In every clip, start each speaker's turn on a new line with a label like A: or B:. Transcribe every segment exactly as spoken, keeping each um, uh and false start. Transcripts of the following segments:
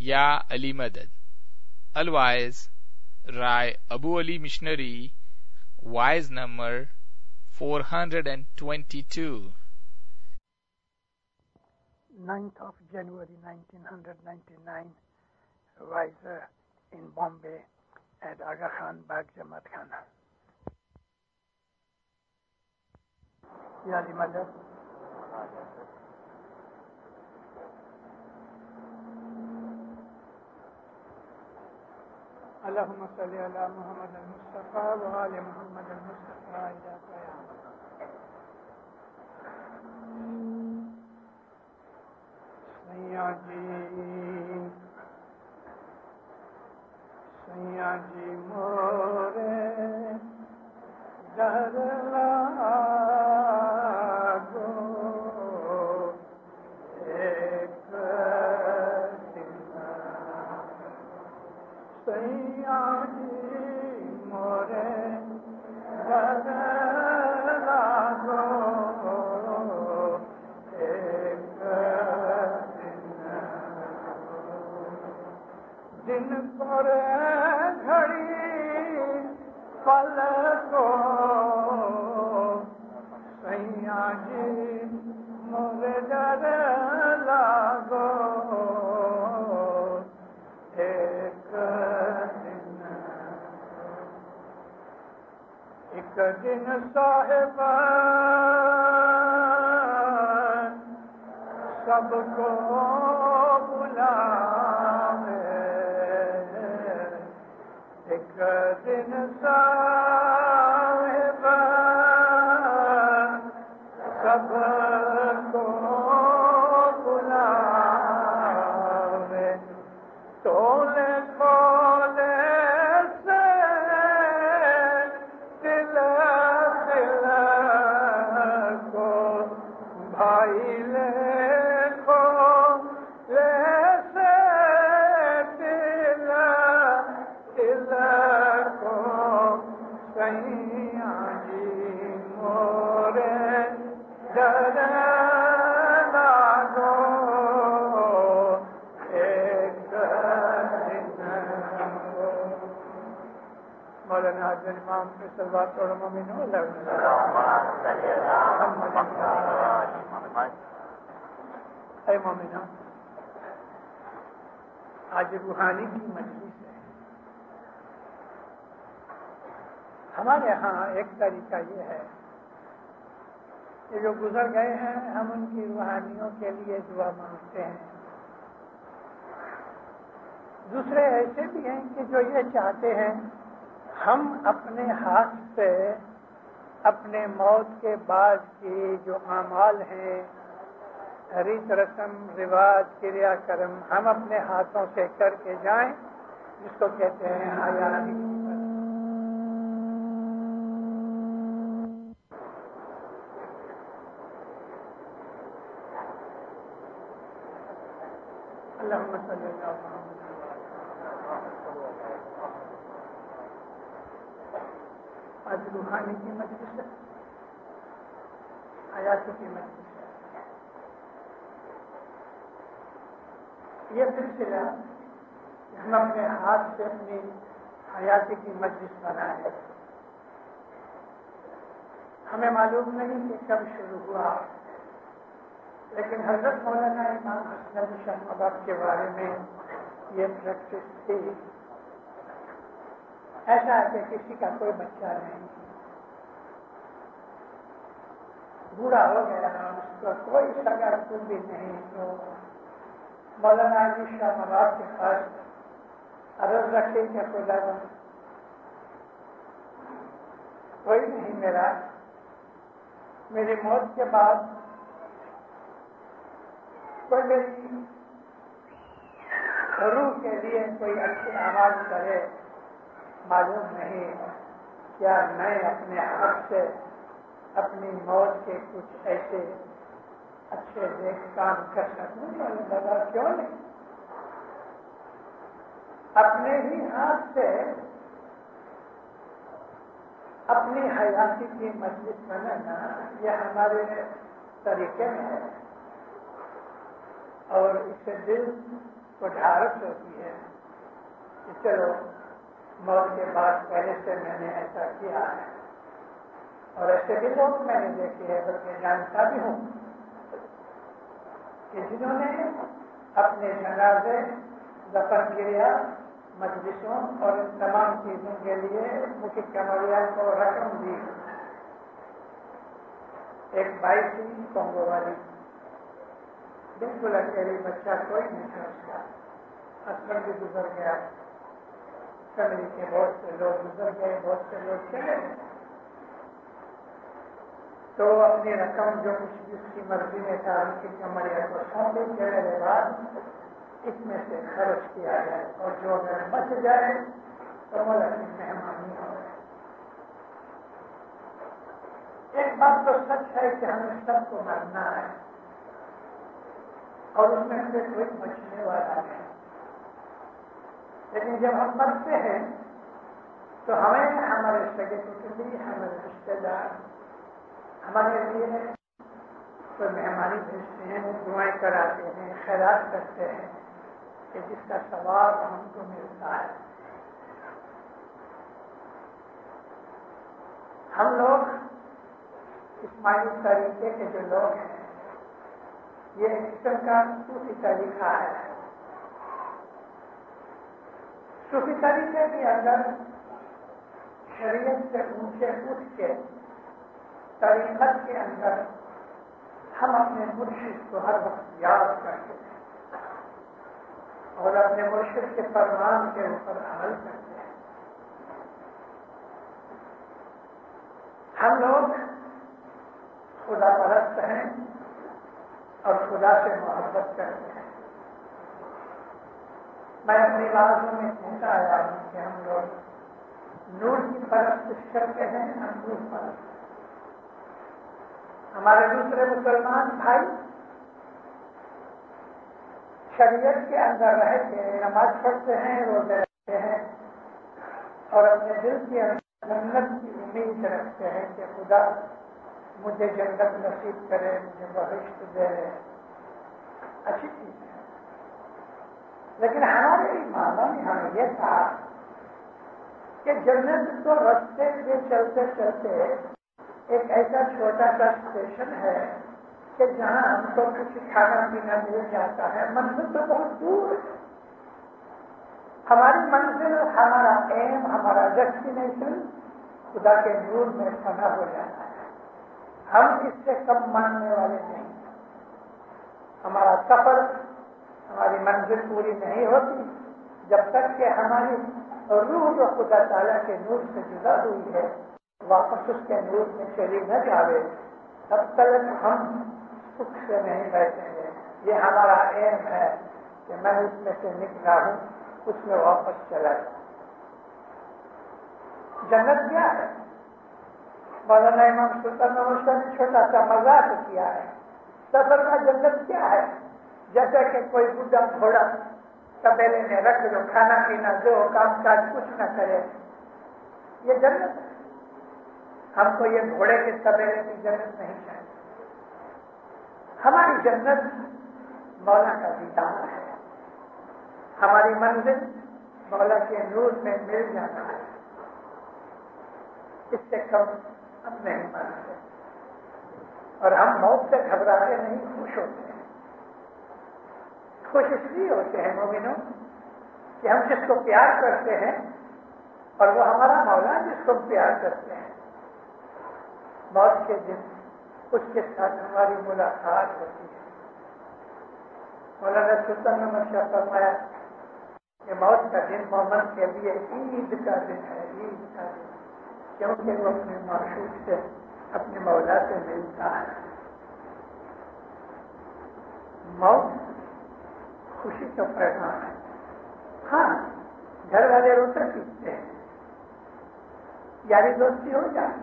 A: یا علی مدد. Otherwise, Rai Abu Ali Missionary, wise number four hundred twenty-two.
B: ninth of January nineteen ninety-nine, riser in Bombay at Aga Khan Bagh Jamaat Khana. Ya Ali Madad. اللهم صل على محمد المصطفى وآل محمد المصطفى إلى قيامة. سیاجی سیاجی مورے در لاگو ایک دن سیاجی مورے در لاگو جن پر گھڑی پل کو سیاں جی مجھے ڈر لاگو ایک دن ایک دن صاحب سب کو بلا ایک دن صاحب سب کو بلاوے تولے کھولے سے دل دل کو بھائی لے مولانا حضرت امام کے سلوات اور مومنوں اے مومنوں، آج روحانی کی مجلس ہے. ہمارے ہاں ایک طریقہ یہ ہے کہ جو گزر گئے ہیں ہم ان کی روحانیوں کے لیے دعا مانگتے ہیں. دوسرے ایسے بھی ہیں کہ جو یہ چاہتے ہیں ہم اپنے ہاتھ سے اپنے موت کے بعد کی جو اعمال ہیں، ریت رسم رواج کریا کرم، ہم اپنے ہاتھوں سے کر کے جائیں، جس کو کہتے ہیں حیاتی. اللہم صلی اللہ علیہ وسلم. آج روحانی کی مجلس ہے، حیاتی کی مجلس ہے. یہ سلسلہ ہم اپنے ہاتھ سے اپنی حیاتی کی مجلس بنائے. ہمیں معلوم نہیں کہ کب شروع ہوا، لیکن حضرت مولانا امام حسن علی شاہ مبارک کے بارے میں یہ پریکٹس تھی. ایسا ہے کہ کسی کا کوئی بچہ نہیں، بوڑھا ہو گیا، اس کو کوئی سگا کوئی بھی نہیں، تو مولانا علی شاہ مبارک کے پاس عرض رکھے کہ خدا کوئی نہیں میرا، میری موت کے بعد کوئی میری روح کے لیے کوئی اچھے اعمال کرے. معلوم نہیں کیا میں اپنے ہاتھ سے اپنی موت کے کچھ ایسے اچھے نیک کام کر سکوں. لگا کیوں نہیں، اپنے ہی ہاتھ سے اپنی حیاتی کی مجلس بنانا یہ ہمارے طریقے میں ہے، اور اس سے دل کو ڈھارس ہوتی ہے کہ چلو موت کے بعد پہلے سے میں نے ایسا کیا ہے. اور ایسے بھی لوگ میں نے دیکھے ہیں, بلکہ جانتا بھی ہوں, کہ جنہوں نے اپنے جنازے, دفن کریا, مجلسوں اور ان تمام چیزوں کے لیے مفتی کمریا کو رقم دی. ایک بائی تھی کونگو والی, بالکل اکیلی, بچہ کوئی نہیں تھا اس کا, ہسبینڈ بھی گزر گیا, فیملی کے بہت سے لوگ گزر گئے, بہت سے لوگ چلے گئے. تو اپنی رقم جو کچھ اس کی مرضی میں تھا ان کی کمریا کو سونپی, چلنے کے بعد اس میں سے خرچ کیا جائے, اور جو اگر بچ جائے تو ملک کی مہمانی ہو. ایک بات تو سچ ہے کہ ہمیں سب کو مرنا ہے, اور اس میں سے کوئی بچنے والا نہیں. لیکن جب ہم مرتے ہیں تو ہمیں ہمارے سگے کٹمبی, ہمارے رشتے دار ہمارے لیے کوئی مہمانی بھیجتے ہیں, دعائیں کراتے ہیں, خیرات کرتے ہیں, کہ جس کا ثواب ہم کو ملتا ہے. ہم لوگ اسماعیلی طریقے کے جو لوگ ہیں, یہ ایک قسم کا صوفی طریقہ ہے. صوفی طریقے کے اندر شریعت سے اونچے اٹھ کے طریقت کے اندر ہم اپنے مرشد کو ہر وقت یاد کرتے ہیں اور اپنے مرشد کے فرمان کے اوپر عمل کرتے ہیں. ہم لوگ خدا پرست ہیں اور خدا سے محبت کرتے ہیں. میں اپنی باتوں میں کہتا آیا ہوں کہ ہم لوگ نور کی پرست کرتے ہیں, ہم نور پرست. ہمارے دوسرے مسلمان بھائی شریعت کے اندر رہ کے نماز پڑھتے ہیں, روزے رکھتے ہیں, اور اپنے دل کے اندر جنت کی امید رکھتے ہیں کہ خدا مجھے جنت نصیب کرے, مجھے بہشت دے. اچھی چیز ہے, لیکن ہمارے ایمانوں نے ہمیں یہ کہا کہ جنت تو رستے سے چلتے چلتے ایک ایسا چھوٹا سا اسٹیشن ہے کہ جہاں ہم کو کچھ کھانا پینا مل جاتا ہے. منزل تو بہت دور ہے. ہماری منزل, ہمارا ایم, ہمارا ڈیسٹینیشن خدا کے نور میں فنا ہو جاتا ہے. ہم اس سے کم ماننے والے نہیں. ہمارا سفر, ہماری منزل پوری نہیں ہوتی جب تک کہ ہماری روح جو خدا تعالیٰ کے نور سے جدا ہوئی ہے واپس اس کے نور میں چلی نہ جاوے, تب تک ہم سکھ سے نہیں بیٹھیں گے. یہ ہمارا ایم ہے کہ میں اس میں سے نکلا ہوں, اس میں واپس چلا جاؤں. جنت کیا ہے؟ مولانا امام سلطان نوشتہ نے چھوٹا سا مذاق کیا ہے. سفر کا جنت کیا ہے؟ جیسا کہ کوئی بڈھا گھوڑا تبیلے میں رکھ دو, کھانا پینا دو, کام کاج کچھ نہ کرے, یہ جنت ہے. ہم کو یہ گھوڑے کے تبیلے کی جنت نہیں چاہیے. ہماری جنت مولا کا دیدار ہے. ہماری منزل مولا کے نور میں مل جانا ہے. اس سے کم ہم نہیں مانتے. اور ہم موت سے گھبراتے نہیں, خوش ہوتے ہیں. خوش اس لیے ہوتے ہیں مومنوں کہ ہم جس کو پیار کرتے ہیں اور وہ ہمارا مولا جس کو پیار کرتے ہیں, موت کے دن اس کے ساتھ ہماری ملاقات ہوتی ہے. مولانا سلطان احمد شاہ فرمایا کہ موت کا دن مومن کے لیے عید کا دن ہے, عید کا دن, کیونکہ وہ اپنے معشوق سے, اپنے مولا سے ملتا ہے. موت خوشی کا پیغام ہے. ہاں, گھر والے روٹر پیتے ہیں, یاری دوستی ہو جائے,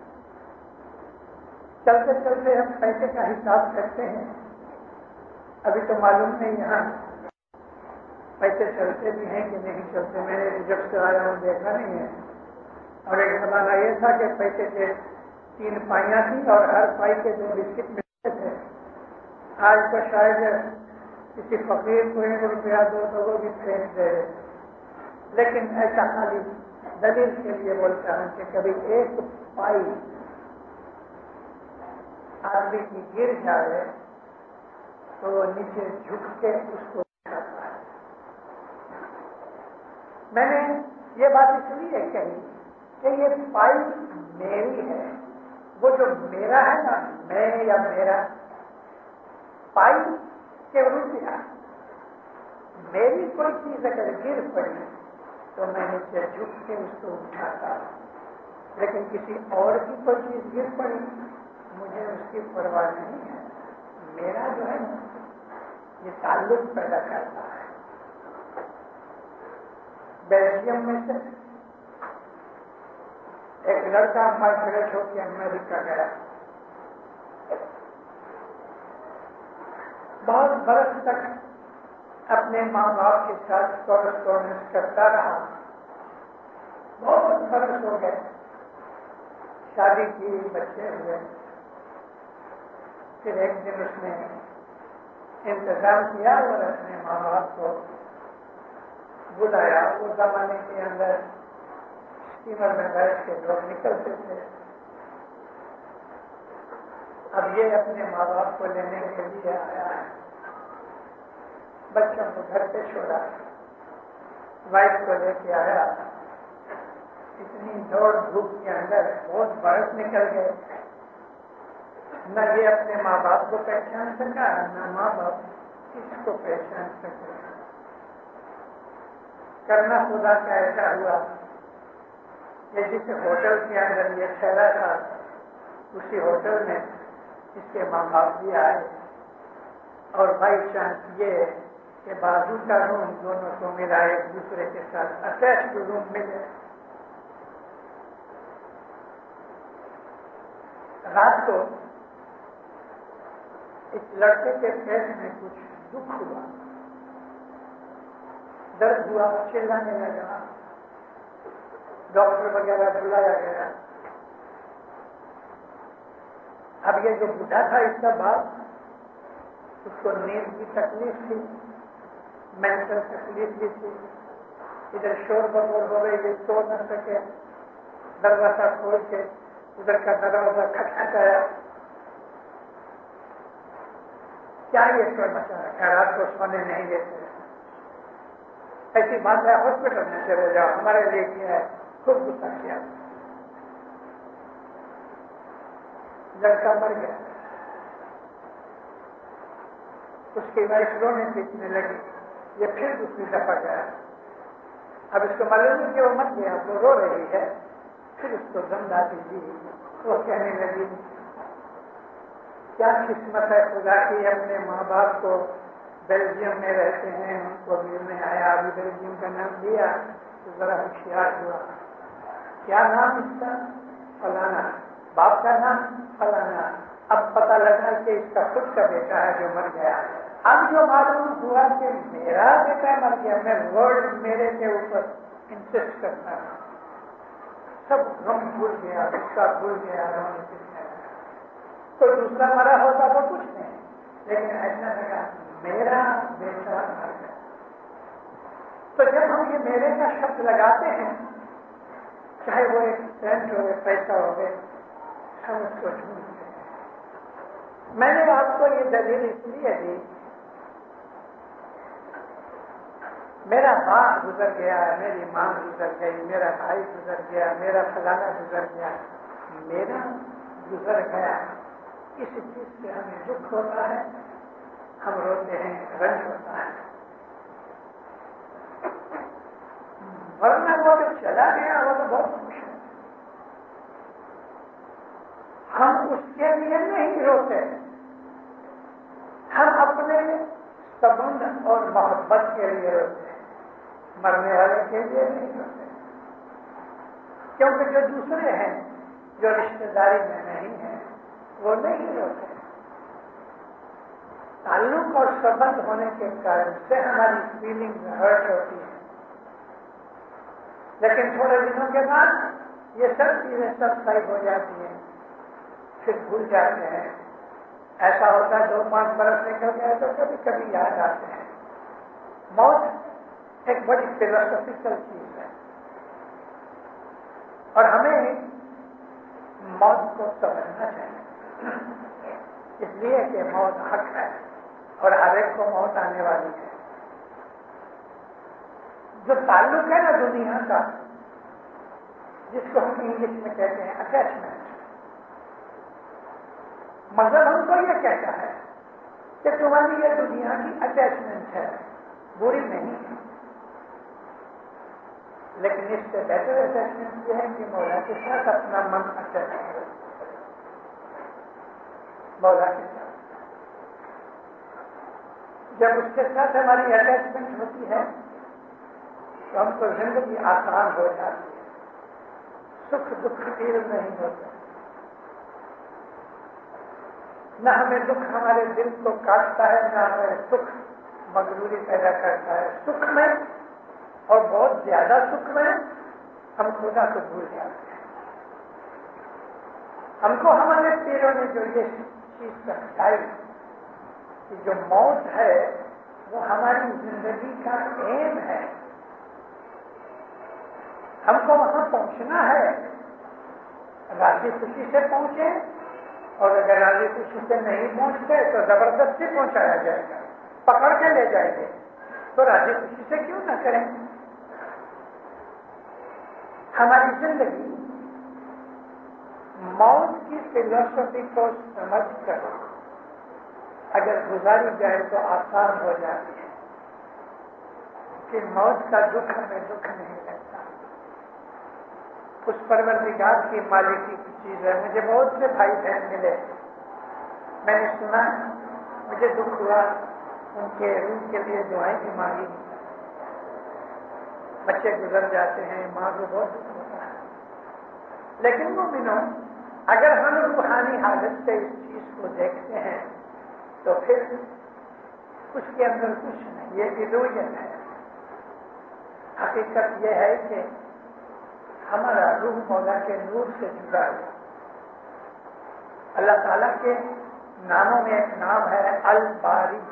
B: چلتے چلتے ہم پیسے کا حساب کرتے ہیں. ابھی تو معلوم نہیں یہاں پیسے چلتے بھی ہیں کہ نہیں چلتے. میں نے جب سے آیا ہوں دیکھا نہیں ہے. اور ایک زمانہ یہ تھا کہ پیسے کے تین پائیاں تھیں اور ہر پائی کے دو بسکٹ ملتے تھے. آج تو شاید کسی فقیر کو ایک روپیہ دو تو وہ بھی پھینک دے، لیکن ایسا خالی دلیل کے لیے بولتا ہوں کہ کبھی ایک پائی آدمی کی گر جائے تو وہ نیچے جھک کے اس کو اٹھاتا ہے۔ میں نے یہ بات اس لیے کہی کہ یہ پائی میری ہے، وہ جو میرا ہے نا، میں یا میرا پائی کے روپیہ، میری کوئی چیز اگر گر پڑی تو میں نیچے جھک کے اس کو اٹھاتا، لیکن کسی اور کی کوئی چیز گر پڑی مجھے اس کی پرواہ نہیں ہے۔ میرا جو ہے نا یہ تعلق پیدا کرتا ہے۔ بیلجیم میں سے ایک لڑکا مائگریٹ ہو کے امریکہ گیا، بہت برس تک اپنے ماں باپ کے ساتھ کورسپونڈنس کرتا رہا، بہت برس ہو گئے، شادی کی، بچے ہوئے۔ پھر ایک دن اس نے انتظام کیا اور اپنے ماں باپ کو بلایا۔ اس زمانے کے اندر اسٹیمر میں بیٹھ کے لوگ نکلتے تھے، اب یہ اپنے ماں باپ کو لینے کے لیے آیا ہے، بچوں کو گھر پہ چھوڑا، وائف کو لے کے آیا۔ اتنی دوڑ دھوپ کے اندر بہت برس نکل گئے، نہ یہ اپنے ماں باپ کو پہچان سکا، نہ ماں باپ اس کو پہچان سکے۔ کرنا خدا کا ایسا ہوا کہ جس ہوٹل کے اندر یہ ٹھہرا تھا اسی ہوٹل میں اس کے ماں باپ بھی آئے، اور بائی چانس یہ کہ بازو کا روم دونوں کو ملا، ایک دوسرے کے ساتھ اٹیچ روم ملے۔ رات کو اس لڑکے کے پیٹ میں کچھ دکھ ہوا، درد ہوا، چلانے لگا، ڈاکٹر وغیرہ بلایا گیا۔ اب یہ جو بوڑھا تھا اس کا باپ، اس کو نیند کی تکلیف تھی، مینٹل تکلیف بھی تھی، ادھر شور ببور ہو گئی، یہ سو نہ سکے، دروازہ کھول کے ادھر کا دروازہ کھٹکھٹایا، کیا یہ سو بچا رکھا، رات کو سونے نہیں دیتے، ایسی بات ہے ہاسپٹل میں چلے جاؤ، ہمارے لیے کیا ہے، خوب غصہ کیا، لڑکا مر گیا۔ اس کی وائف رونے پیٹنے لگی، یہ پھر دوسری دفعہ گیا، اب اس کو معلوم ہے کہ وہ مر گیا، وہ رو رہی ہے، پھر اس کو دم داتی دی، وہ کہنے لگی کیا قسمت ہے خدا کی، اپنے ماں باپ کو بیلجیم میں رہتے ہیں، ان کو ملنے آیا، ابھی بیلجیم کا نام دیا تو ذرا ہوشیار ہوا، کیا نام اس کا؟ فلانا، باپ کا نام فلانا، اب پتہ لگا کہ اس کا خود کا بیٹا ہے جو مر گیا۔ اب جو معلوم ہوا کہ میرا بیٹا مر گیا، میں ورڈ میرے کے اوپر انسسٹ کرتا ہوں، سب غم بھول گیا، اس کا بھول گیا، رونے پیٹنے لگا۔ کوئی دوسرا مرا ہوتا تو کچھ نہیں، لیکن ایسا لگا میرا بیٹا مر گیا۔ تو جب ہم یہ میرے کا شبد لگاتے ہیں، چاہے وہ ایک سینٹ ہو، پیسہ ہو گئے، ہم اس کو ڈھونڈتے ہیں۔ میں نے آپ کو یہ دلیل اس لیے دی، میرا باپ گزر گیا، میری ماں گزر گئی، میرا بھائی گزر گیا، میرا فلانا گزر گیا، میرا گزر گیا، اس چیز سے ہمیں دکھ ہوتا ہے، ہم روتے ہیں، رنج ہوتا ہے، ورنہ وہ جو چلا گیا وہ تو بہت خوش ہے، ہم اس کے لیے نہیں روتے، ہم اپنے سبند اور محبت کے لیے روتے ہیں، مرنے والے کے لیے نہیں روتے، کیونکہ جو دوسرے ہیں جو رشتے داری میں نہیں ہیں وہ نہیں روتے۔ تعلق اور سبند ہونے کے کارن سے ہماری فیلنگ ہرٹ ہوتی ہے، لیکن تھوڑے دنوں کے بعد یہ سب چیزیں سب صحیح ہو جاتی ہیں، پھر بھول جاتے ہیں، ایسا ہوتا ہے دو پانچ برس نکل گئے تو کبھی کبھی یاد آتے ہیں. موت ایک بڑی فلسفیکل چیز ہے اور ہمیں موت کو سمجھنا چاہیے، اس لیے کہ موت حق ہے اور ہر ایک کو موت آنے والی ہے. جو تعلق ہے نا دنیا کا، جس کو ہم انگلش میں کہتے ہیں اٹیچمنٹ، مذہب ہم کو یہ کہتا ہے کہ تمہاری یہ دنیا کی اٹیچمنٹ ہے، بری نہیں ہے، لیکن اس سے بہتر اٹیچمنٹ یہ ہے کہ مولا کے ساتھ اپنا من اٹیچ کرو، مولا کے ساتھ. جب اس کے ساتھ ہماری اٹیچمنٹ ہوتی ہے تو ہم کو زندگی آسان ہو جاتی ہے، سکھ دکھ فیل نہیں ہوتا، نہ ہمیں دکھ ہمارے دل کو کاٹتا ہے، نہ ہمیں سکھ مغروری پیدا کرتا ہے. سکھ میں اور بہت زیادہ سکھ میں ہم خدا کو بھول جاتے ہیں. ہم کو ہمارے پیروں نے جو یہ چیز سمجھائی کہ جو موت ہے وہ ہماری زندگی کا ایم ہے، ہم کو وہاں پہنچنا ہے، راضی خوشی سے پہنچے، اور اگر راضی خوشی سے نہیں پہنچتے تو زبردستی پہنچایا جائے گا، پکڑ کے لے جائیں گے، تو راضی خوشی سے کیوں نہ کریں. ہماری زندگی موت کی فلسفی کو سمجھ کر اگر گزاری جائے تو آسان ہو جاتی ہے کہ موت کا دکھ ہمیں دکھ نہیں لگتا. اس پروردگار کی مالکی کی چیز ہے. مجھے بہت سے بھائی بہن ملے، میں نے سنا، مجھے دکھ ہوا، ان کے روح کے لیے دعائیں بھی مانگی. بچے گزر جاتے ہیں، ماں کو بہت دکھ ہوتا ہے، لیکن مومنوں اگر ہم روحانی حالت سے اس چیز کو دیکھتے ہیں تو پھر اس کے اندر کچھ نہیں، یہ ایلوژن ہے. حقیقت یہ ہے کہ ہمارا روح مولا کے نور سے جڑا ہے. اللہ تعالیٰ کے ناموں میں ایک نام ہے الباری.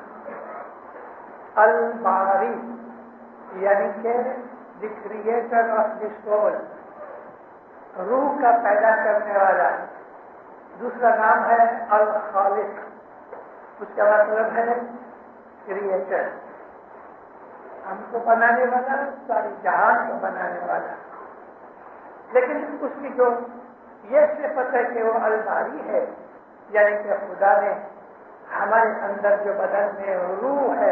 B: الباری یعنی کہ the creator of the soul, روح کا پیدا کرنے والا. دوسرا نام ہے الخالق، اس کا مطلب ہے کریٹر، ہم کو بنانے والا، ساری جہان کو بنانے والا. لیکن اس کی جو یہ صفت ہے کہ وہ الباری ہے، یعنی کہ خدا نے ہمارے اندر جو بدن میں روح ہے،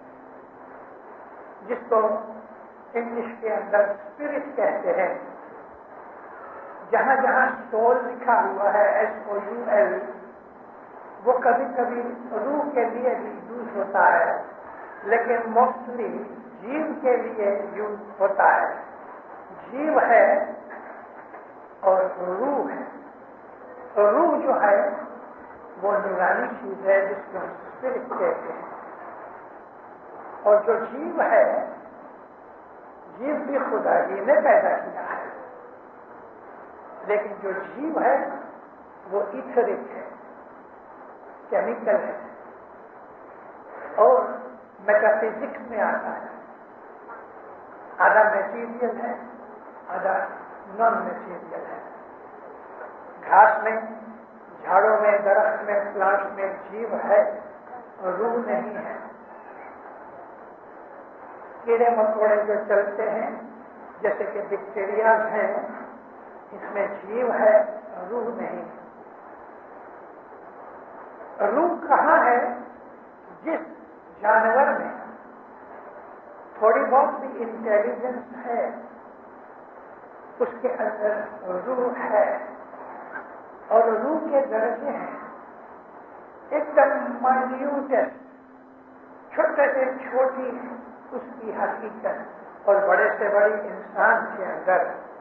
B: جس کو انگلش کے اندر اسپرٹ کہتے ہیں، جہاں جہاں سول لکھا ہوا ہے ایس او یو ایل، وہ کبھی کبھی روح کے لیے بھی یوز ہوتا ہے، لیکن موسٹلی جیو کے لیے یوز ہوتا ہے. جیو ہے اور روح ہے. روح جو ہے وہ نورانی چیز ہے جس کو ہم اسپرٹ کہتے ہیں، اور جو جیو ہے، جیو بھی خدا جی نے پیدا کیا ہے، لیکن جو جیو ہے وہ ایتھرک ہے، کیمیکل ہے، اور میٹافزکس میں آتا ہے. آدھا میٹیریل ہے، آدھا نان میٹیریل ہے. گھاس میں، جھاڑوں میں، درخت میں، پلانٹ میں جیو ہے اور روح نہیں ہے. کیڑے مکوڑے جو چلتے ہیں جیسے کہ بیکٹیریاز ہیں، اس میں جیو ہے، روح نہیں. روح کہاں ہے؟ جس جانور میں تھوڑی بہت بھی انٹیلیجنس ہے اس کے اندر روح ہے، اور روح کے درجے ہیں. ایک دم مائنیوٹسٹ، چھوٹے سے چھوٹی اس کی حقیقت، اور بڑے سے بڑی انسان کے اندر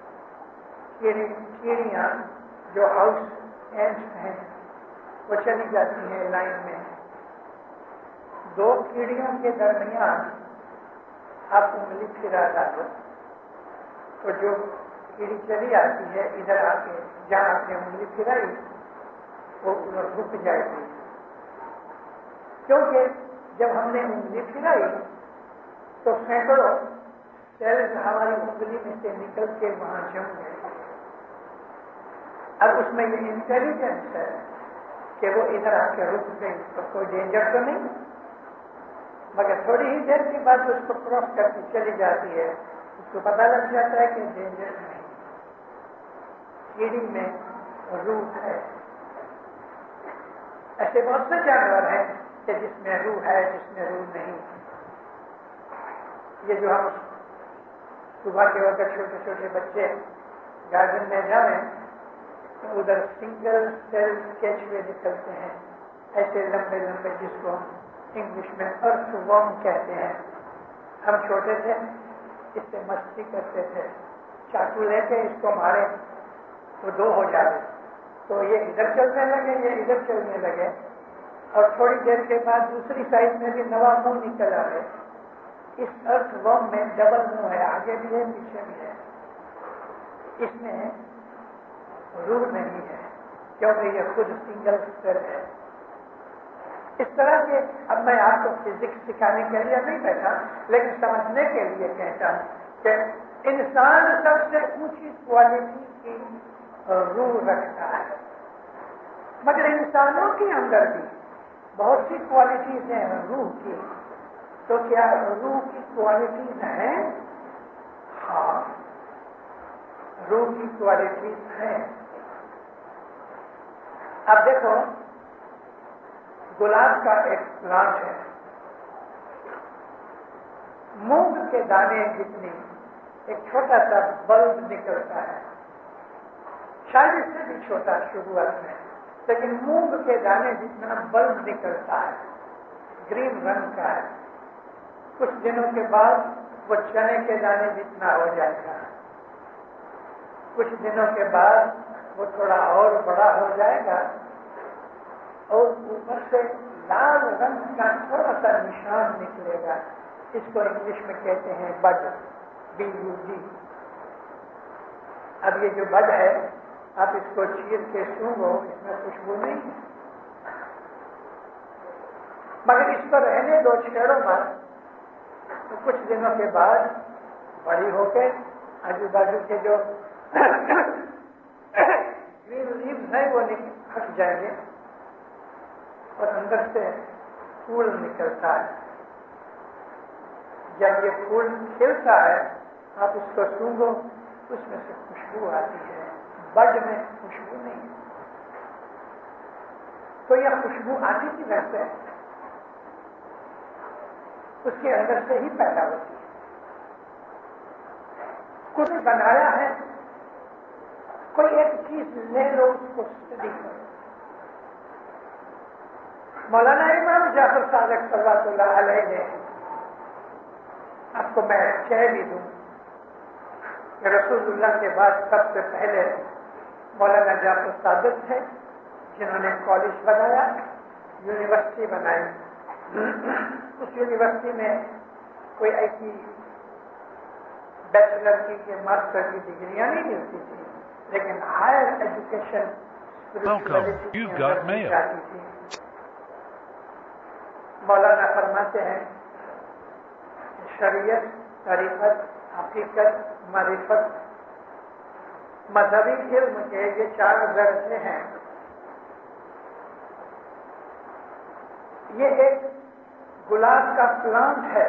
B: کیڑیاں جو ہاؤس اینٹس ہیں وہ چلی جاتی ہیں لائن میں. دو کیڑیوں کے درمیان آپ انگلی پھرا ڈالو تو جو کیڑی چلی آتی ہے ادھر آ کے جہاں آپ نے انگلی پھرائی وہ ادھر رک جائے گی. کیونکہ جب ہم نے انگلی پھرائی تو سینکڑوں سیلز ہماری انگلی میں سے نکل کے وہاں جم گئے. اب اس میں یہ انٹیلیجنس ہے کہ وہ ادھر آ کے رک گئی تو کوئی ڈینجر تو نہیں، مگر تھوڑی ہی دیر کے بعد اس کو کراس کر کے چلی جاتی ہے، اس کو پتہ لگ جاتا ہے کہ ڈینجر نہیں. کیڑی میں روح ہے. ایسے بہت سے جانور ہیں کہ جس میں روح ہے جس میں روح نہیں. یہ جو ہم صبح کے وقت چھوٹے چھوٹے بچے گارڈن میں جائیں تو ادھر سنگل سیل کیچوے نکلتے ہیں، ایسے لمبے لمبے، جس کو ہم انگلش میں ارتھ ورم کہتے ہیں. ہم چھوٹے تھے، اس سے مستی کرتے تھے، چاقو لے کے اس کو مارے تو دو ہو جاتے، تو یہ ادھر چلنے لگے یہ ادھر چلنے لگے، اور تھوڑی دیر کے بعد دوسری سائڈ میں بھی نوا منہ نکل آئے. اس ارتھ ورم میں ڈبل منہ ہے، آگے بھی ہے پیچھے بھی ہے. اس میں روح نہیں ہے کیونکہ یہ خود سنگل سیل ہے. اس طرح کے اب میں آپ کو فزکس سکھانے کے لیے نہیں بیٹھا، لیکن سمجھنے کے لیے کہتا ہوں کہ انسان سب سے اونچی کوالٹی کی روح رکھتا ہے، مگر انسانوں کے اندر بھی بہت سی کوالٹیز ہیں روح کی. تو کیا روح کی کوالٹیز ہیں؟ ہاں، روح کی کوالٹیز ہیں. اب دیکھو، گلاب کا ایک پلانٹ ہے، مونگ کے دانے جتنی ایک چھوٹا سا بلب نکلتا ہے، شاید اس سے بھی چھوٹا شروعات میں، لیکن مونگ کے دانے جتنا بلب نکلتا ہے، گرین رنگ کا ہے. کچھ دنوں کے بعد وہ چنے کے دانے جتنا ہو جائے گا، کچھ دنوں کے بعد وہ تھوڑا اور بڑا ہو جائے گا، اور اوپر سے لال رنگ کا تھوڑا سا نشان نکلے گا. اس کو انگلش میں کہتے ہیں بڈ، بی یو ڈی. اب یہ جو بڈ ہے، آپ اس کو چیر کے سونگو، اس میں خوشبو نہیں ہے، مگر اس پر رہنے دو چھیڑوں پر، تو کچھ دنوں کے بعد بڑی ہو کے آجو بازو کے جو گرین لیوز ہیں وہ ہٹ جائیں گے اور اندر سے پھول نکلتا ہے. جب یہ پھول کھلتا ہے آپ اس کو سونگو، اس میں سے خوشبو آتی ہے. بڈ میں خوشبو نہیں ہے. تو یہ خوشبو آتی کی وجہ سے اس کے اندر سے ہی پیدا ہوتی ہے. کچھ بنایا ہے، کوئی ایک چیز لے لو، اس کو اسٹڈی کرو. مولانا امام جعفر صادق صلوات اللہ علیہ نے، آپ کو میں کہہ بھی دوں کہ رسول اللہ کے بعد سب سے پہلے مولانا جعفر صادق تھے، جنہوں نے کالج بنایا، یونیورسٹی بنائی. اس یونیورسٹی میں کوئی ایسی بیچلر کی یا ماسٹر کی ڈگریاں نہیں ملتی تھی، لیکن ہائر ایجوکیشن جاتی تھی. مولانا فرماتے ہیں شریعت، طریقت، حقیقت، معرفت، مذہبی علم کے یہ چار درجے ہیں. یہ ایک گلاب کا پلانٹ ہے.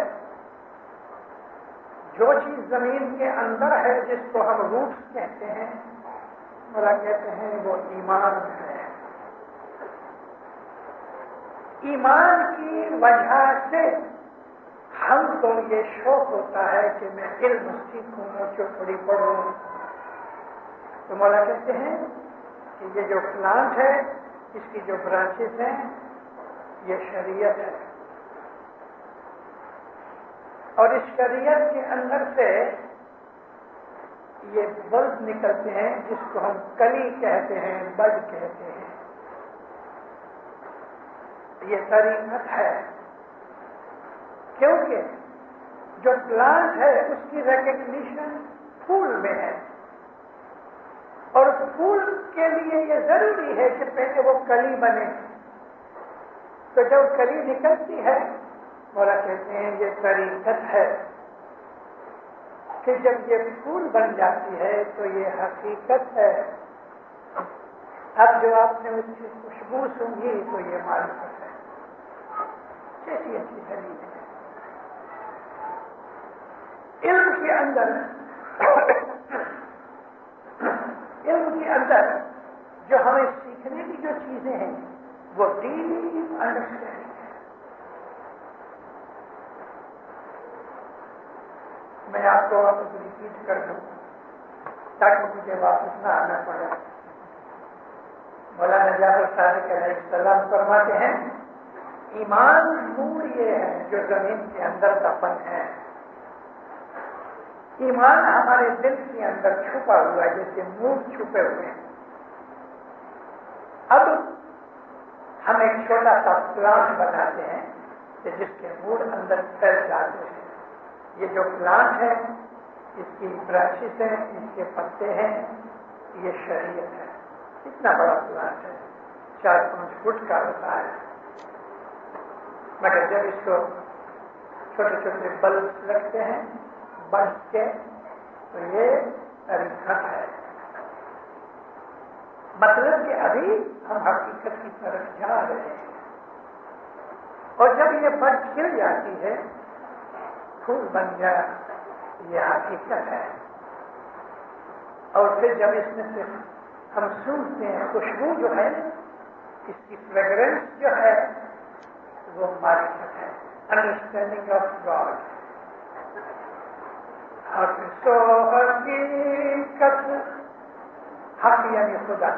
B: جو چیز زمین کے اندر ہے، جس کو ہم روٹس کہتے ہیں، مولا کہتے ہیں وہ ایمان ہے. ایمان کی وجہ سے ہم کو یہ شوق ہوتا ہے کہ میں علم سیکھوں، چوپڑی پڑھوں. تو مولا کہتے ہیں کہ یہ جو پلانٹ ہے، اس کی جو برانچز ہیں، یہ شریعت ہے. اور اس شریعت کے اندر سے یہ بلب نکلتے ہیں، جس کو ہم کلی کہتے ہیں، بڈ کہتے ہیں. یہ طریقت ہے، کیونکہ جو پلانٹ ہے اس کی ریکگنیشن پھول میں ہے، اور پھول کے لیے یہ ضروری ہے کہ پہلے وہ کلی بنے. تو جب کلی نکلتی ہے مولا کہتے ہیں یہ طریقت ہے کہ جب یہ پھول بن جاتی ہے تو یہ حقیقت ہے. اب جو آپ نے اس کی خوشبو سونگھی تو یہ معرفت ہے. کیسی اچھی دلیل ہے. علم کے اندر علم کے اندر جو ہمیں سیکھنے کی جو چیزیں ہیں وہ ڈیپ انڈرسٹینڈنگ ہے. میں آپ کو واپس ریپیٹ کر دوں تاکہ مجھے واپس نہ آنا پڑے. مولانا جعفر صادق علیہ السلام فرماتے ہیں ایمان نور یہ ہے جو زمین کے اندر دفن ہے. ایمان ہمارے دل کے اندر چھپا ہوا ہے جیسے نور چھپے ہوئے ہیں. اب ہم ایک چھوٹا سا پلانٹ بناتے ہیں کہ جس کے نور اندر پھیل جاتے ہیں. یہ جو پلانٹ ہے اس کی برانچز ہیں, اس کے پتے ہیں, یہ شریعت ہے. اتنا بڑا پلانٹ ہے, چار پانچ فٹ کا ہوتا ہے, مگر جب اس کو چھوٹے چھوٹے بلب لگتے ہیں بڑھ کے تو یہ طریقت ہے. مطلب کہ ابھی ہم حقیقت کی طرف جا رہے ہیں. اور جب یہ بڑھ کھل جاتی ہے پھول بن گیا یہ حقیقت ہے. اور پھر جب اس میں سے ہم سنتے ہیں خوشبو جو ہے اس کی فریگرنس جو ہے وہ معرفت ہے. Understanding of God. حق سو حقیقت, حق یعنی خدا,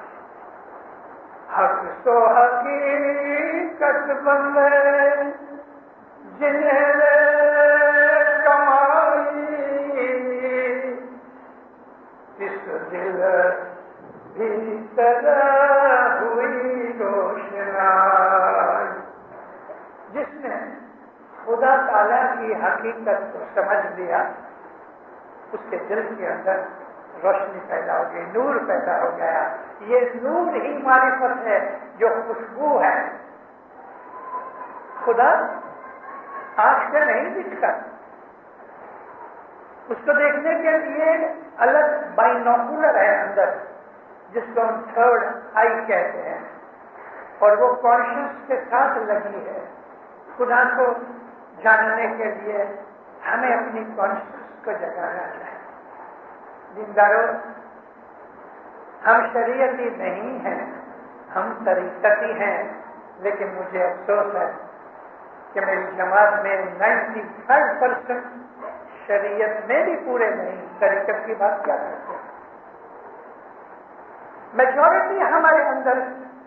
B: حق سو حقیقت بندے جنہیں کمائی اس دل بھیتر ہوئی روشنائی. جس نے خدا تعالیٰ کی حقیقت کو سمجھ لیا اس کے دل کے اندر روشنی پیدا ہو گئی, نور پیدا ہو گیا. یہ نور ہی معرفت ہے جو خوشبو ہے. خدا آنکھ سے نہیں دکھتا, اس کو دیکھنے کے لیے الگ بائنوکولر ہے اندر جس کو ہم تھرڈ آئی کہتے ہیں, اور وہ کانشنس کے ساتھ لگی ہے. خدا کو جاننے کے لیے ہمیں اپنی کانشنس کو جگانا چاہیے. دینداروں, ہم شریعتی نہیں ہیں, ہم طریقتی ہیں, لیکن مجھے افسوس ہے کہ میری جماعت میں نائنٹی فائیو پرسینٹ شریعت میں بھی پورے نہیں, طریقت کی بات کیا کرتے ہیں. میجورٹی ہمارے اندر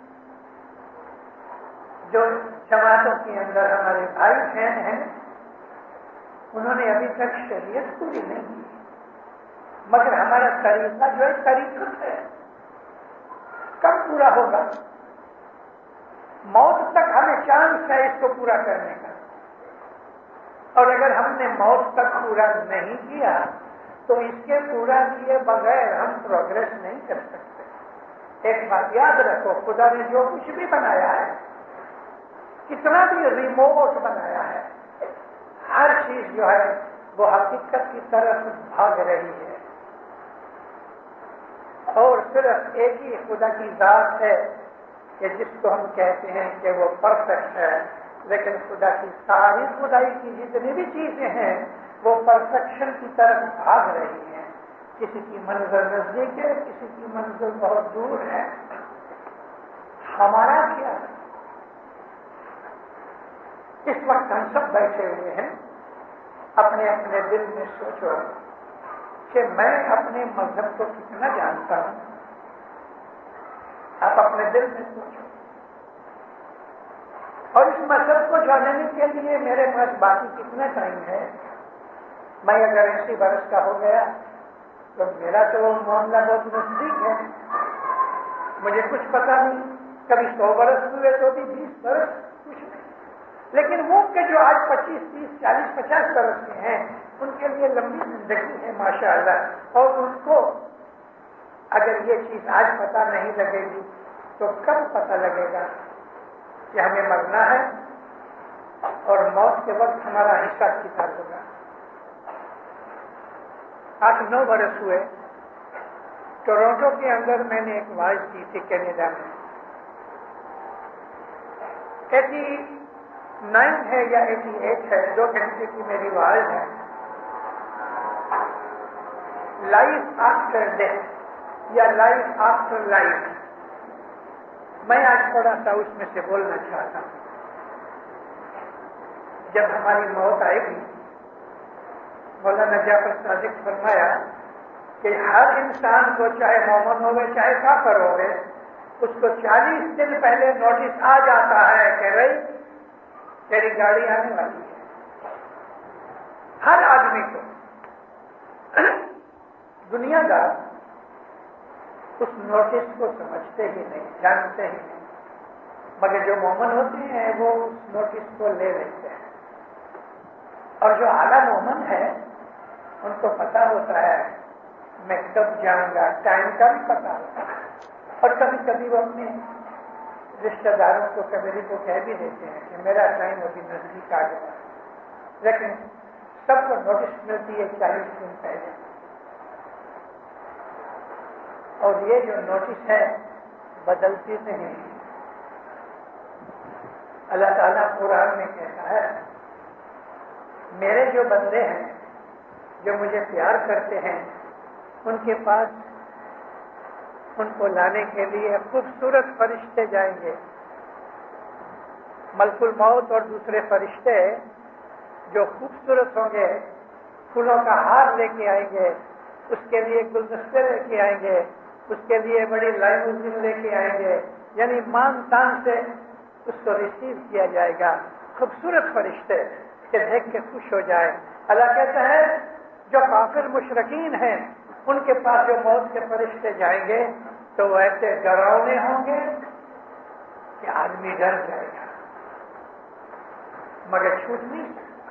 B: جو جماعتوں کے اندر ہمارے بھائی بہن ہیں انہوں نے ابھی تک شریعت پوری نہیں کی, مگر ہمارا طریقہ جو ہے طریقت ہے. کب پورا ہوگا؟ موت تک ہمیں چانس ہے اس کو پورا کرنے کا, اور اگر ہم نے موت تک پورا نہیں کیا تو اس کے پورا کیے بغیر ہم پروگرس نہیں کر سکتے. ایک بات یاد رکھو, خدا نے جو کچھ بھی بنایا ہے, کتنا بھی ریموٹ بنایا ہے, ہر چیز جو ہے وہ حقیقت کی طرف بھاگ رہی ہے. اور صرف ایک ہی خدا کی ذات ہے کہ جس کو ہم کہتے ہیں کہ وہ پرفیکٹ ہے, لیکن خدا کی ساری خدائی کی جتنی بھی چیزیں ہیں وہ پرفیکشن کی طرف بھاگ رہی ہیں. کسی کی منزل نزدیک ہے, کسی کی منزل بہت دور ہے. ہمارا کیا ہے؟ اس وقت ہم سب بیٹھے ہوئے ہیں, اپنے اپنے دل میں سوچو کہ میں اپنے مذہب کو کتنا جانتا ہوں. آپ اپنے دل میں سوچو, اور اس مذہب کو جاننے کے لیے میرے پاس باقی کتنا ٹائم ہے. میں اگر اسی برس کا ہو گیا تو میرا تو معاملہ بہت نزدیک ہے, مجھے کچھ پتا نہیں. کبھی سو برس ہوئے تو بھی بیس برس کچھ نہیں, لیکن وہ کہ جو آج پچیس تیس چالیس پچاس برس کے ہیں ان کے لیے لمبی زندگی ہے ماشاء اللہ. اور ان کو اگر یہ چیز آج پتہ نہیں لگے گی تو کب پتہ لگے گا؟ کہ ہمیں مرنا ہے اور موت کے وقت ہمارا حصہ کتاب ہوگا. آٹھ نو برس ہوئے ٹورانٹو کے اندر میں نے ایک واز کی تھی کینیڈا میں. ایٹی نائن ہے یا ایٹی ایٹ ہے, دو گھنٹے کی میری واز ہے. لائف آفٹر ڈیتھ یا لائف آفٹر لائف. میں آج تھوڑا سا اس میں سے بولنا چاہتا ہوں. جب ہماری موت آئے گی, مولانا جعفر صادق فرمایا کہ ہر انسان کو چاہے مومن ہوئے چاہے کافر ہوئے, اس کو چالیس دن پہلے نوٹس آ جاتا ہے کہ بھائی تیری گاڑی آنے والی ہے. ہر آدمی کو. دنیا دار اس نوٹس کو سمجھتے ہی نہیں, جانتے ہی نہیں, مگر جو مومن ہوتے ہیں وہ اس نوٹس کو لے لیتے ہیں. اور جو اعلیٰ مومن ہے ان کو پتا ہوتا ہے میں کب جاؤں گا, ٹائم کا بھی پتا ہوتا ہے. اور کبھی کبھی وہ اپنے رشتہ داروں کو کبھی کو کہہ بھی دیتے ہیں کہ میرا ٹائم ابھی نزدیک آ گیا. لیکن سب کو نوٹس ملتی ہے چالیس دن پہلے. اور یہ جو نوٹس ہے بدلتی نہیں. اللہ تعالیٰ قرآن میں کہتا ہے میرے جو بندے ہیں جو مجھے پیار کرتے ہیں ان کے پاس ان کو لانے کے لیے خوبصورت فرشتے جائیں گے. ملک الموت اور دوسرے فرشتے جو خوبصورت ہوں گے, پھولوں کا ہار لے کے آئیں گے, اس کے لیے گلدستے لے کے آئیں گے, اس کے لیے بڑی لائموزین لے کے آئیں گے. یعنی مان تان سے اس کو ریسیو کیا جائے گا. خوبصورت فرشتے کہ دیکھ کے خوش ہو جائے. اللہ کہتا ہے جو کافر مشرکین ہیں ان کے پاس جو موت کے فرشتے جائیں گے تو وہ ایسے ڈراؤنے ہوں گے کہ آدمی ڈر جائے گا, مگر چھوٹ نہیں.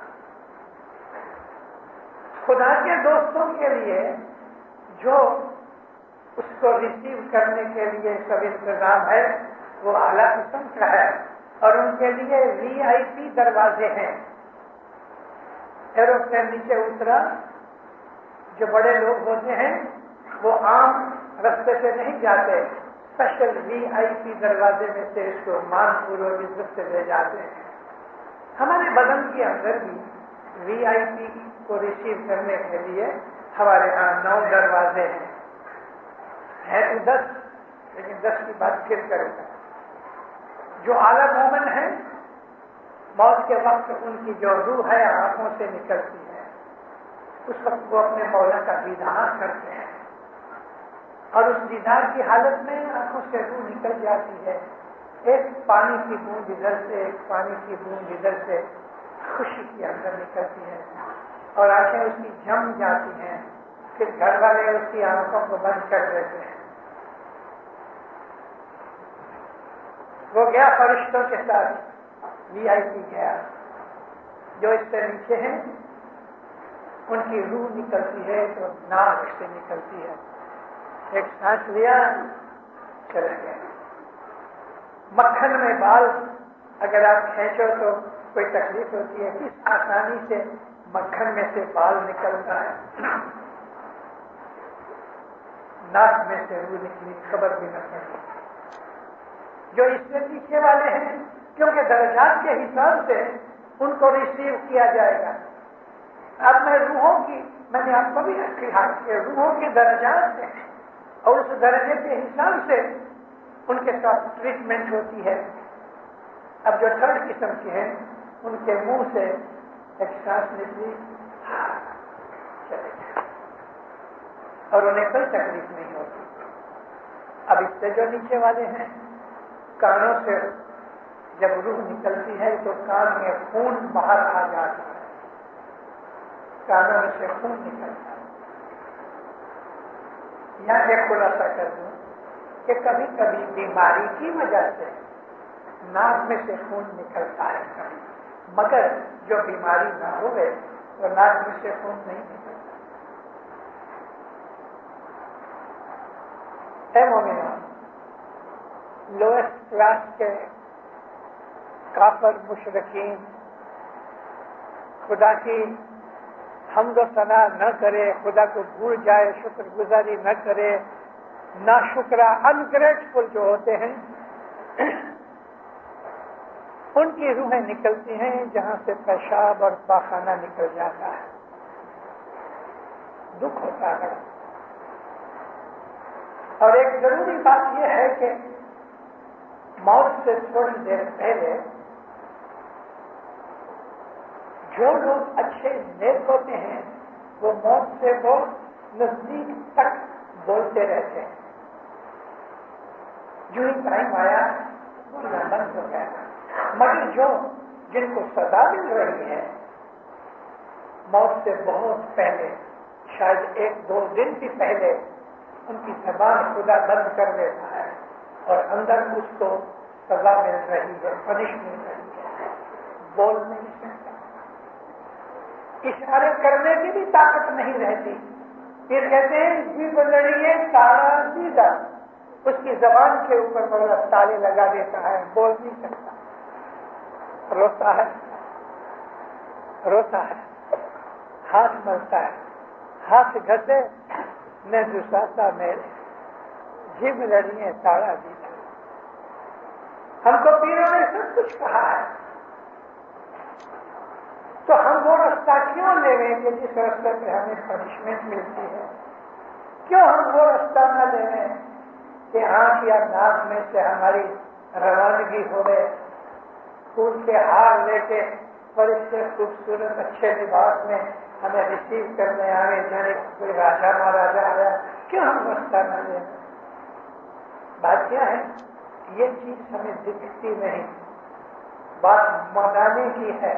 B: خدا کے دوستوں کے لیے جو اس کو ریسیو کرنے کے لیے سب انتظام ہے وہ اعلیٰ قسم کا ہے, اور ان کے لیے وی آئی پی دروازے ہیں. ایروپلین نیچے اترا, جو بڑے لوگ ہوتے ہیں وہ عام رستے سے نہیں جاتے, اسپیشل وی آئی پی دروازے میں سے اس کو مان پور اور عزت سے لے جاتے ہیں. ہمارے بدن کے اندر بھی وی آئی پی کو ریسیو کرنے کے لیے ہمارے ہاں نو دروازے ہیں. ہے تو دس, لیکن دس کی بات پھر کروں گا. جو اعلیٰ مومن ہیں موت کے وقت ان کی جو روح ہے آنکھوں سے نکلتی ہے, اس وقت وہ اپنے مولا کا دیدار کرتے ہیں, اور اس دیدار کی حالت میں آنکھوں سے روح نکل جاتی ہے. ایک پانی کی بوند ادھر سے, ایک پانی کی بوند ادھر سے خوشی کے اندر نکلتی ہے, اور آنکھیں اس کی جم جاتی ہیں. پھر گھر والے اس کی آنکھوں کو بند کر دیتے ہیں. وہ گیا فرشتوں کے ساتھ, وی آئی پی گیا. جو اس سے نیچے ہیں ان کی روح نکلتی ہے تو ناک سے نکلتی ہے. ایک سانس لیا, چلے گئے. مکھن میں بال اگر آپ کھینچو تو کوئی تکلیف ہوتی ہے, کس آسانی سے مکھن میں سے بال نکلتا ہے. ناک میں سے روح نکلی, خبر بھی نہ پڑی. جو اس سے پیچھے والے ہیں کیونکہ درجات کے حساب سے ان کو ریسیو کیا جائے گا. اب میں روحوں کی, میں نے آپ کو بھی کہا کہ روحوں کے درجات ہیں اور اس درجے کے حساب سے ان کے ساتھ ٹریٹمنٹ ہوتی ہے. اب جو تھرڈ قسم کے ہیں ان کے منہ سے ایک سانس نکلی, چلے گئے, اور انہیں کوئی تکلیف نہیں ہوتی. اب اس سے جو نیچے والے ہیں کانوں سے جب روح نکلتی ہے تو کان میں خون باہر آ جاتا ہے, کانوں میں سے خون نکلتا ہے. یہاں ایک خلاصہ کر دوں کہ کبھی کبھی بیماری کی وجہ سے ناک میں سے خون نکلتا ہے, مگر جو بیماری نہ ہوئے تو ناک میں سے خون نہیں نکلتا. اے مومنان, لوئسٹ کلاس کے کافر مشرکین خدا کی حمد و ثنا نہ کرے، خدا کو بھول جائے، شکر گزاری نہ کرے، نا شکرا انگریٹفل جو ہوتے ہیں، ان کی روحیں نکلتی ہیں جہاں سے پیشاب اور پاخانہ نکل جاتا ہے، دکھ ہوتا ہے۔ اور ایک ضروری بات یہ ہے کہ موت سے تھوڑی دیر پہلے جو لوگ اچھے نیک ہوتے ہیں وہ موت سے بہت نزدیک تک بولتے رہتے ہیں، جو ہی ٹائم آیا بولنا بند ہو گیا۔ مگر جو جن کو سزا مل رہی ہے موت سے بہت پہلے، شاید ایک دو دن بھی پہلے، ان کی زبان خدا بند کر دیتا ہے اور اندر اس کو سزا مل رہی ہے، پنش مل رہی ہے، بول نہیں سکتا، اشارے کرنے کی بھی طاقت نہیں رہتی۔ پھر کہتے ہیں جی بلڑیے تارا دیدہ، اس کی زبان کے اوپر بڑا تالے لگا دیتا ہے، بول نہیں سکتا، روتا ہے روتا ہے ہاتھ ملتا ہے، ہاتھ گھسے میں دوسرا میرے جب لڑیے تاڑا دیتا۔ ہم کو پیروں نے سب کچھ کہا ہے، تو ہم وہ رستہ کیوں لے لیں گے جس رستے پہ ہمیں پنشمنٹ ملتی ہے؟ کیوں ہم وہ رستہ نہ لے لیں کہ آنکھ یا ناک میں سے ہماری روانگی ہوئے، پھول کے ہار لے کے بڑے سے خوبصورت اچھے لباس میں ہمیں ریسیو کرنے آئے، جانے کوئی راجا مہاراجا آیا، کیوں ہم رستہ نہ لیں؟ بات کیا ہے؟ یہ چیز ہمیں دکھتی نہیں، بات ماننے کی ہے۔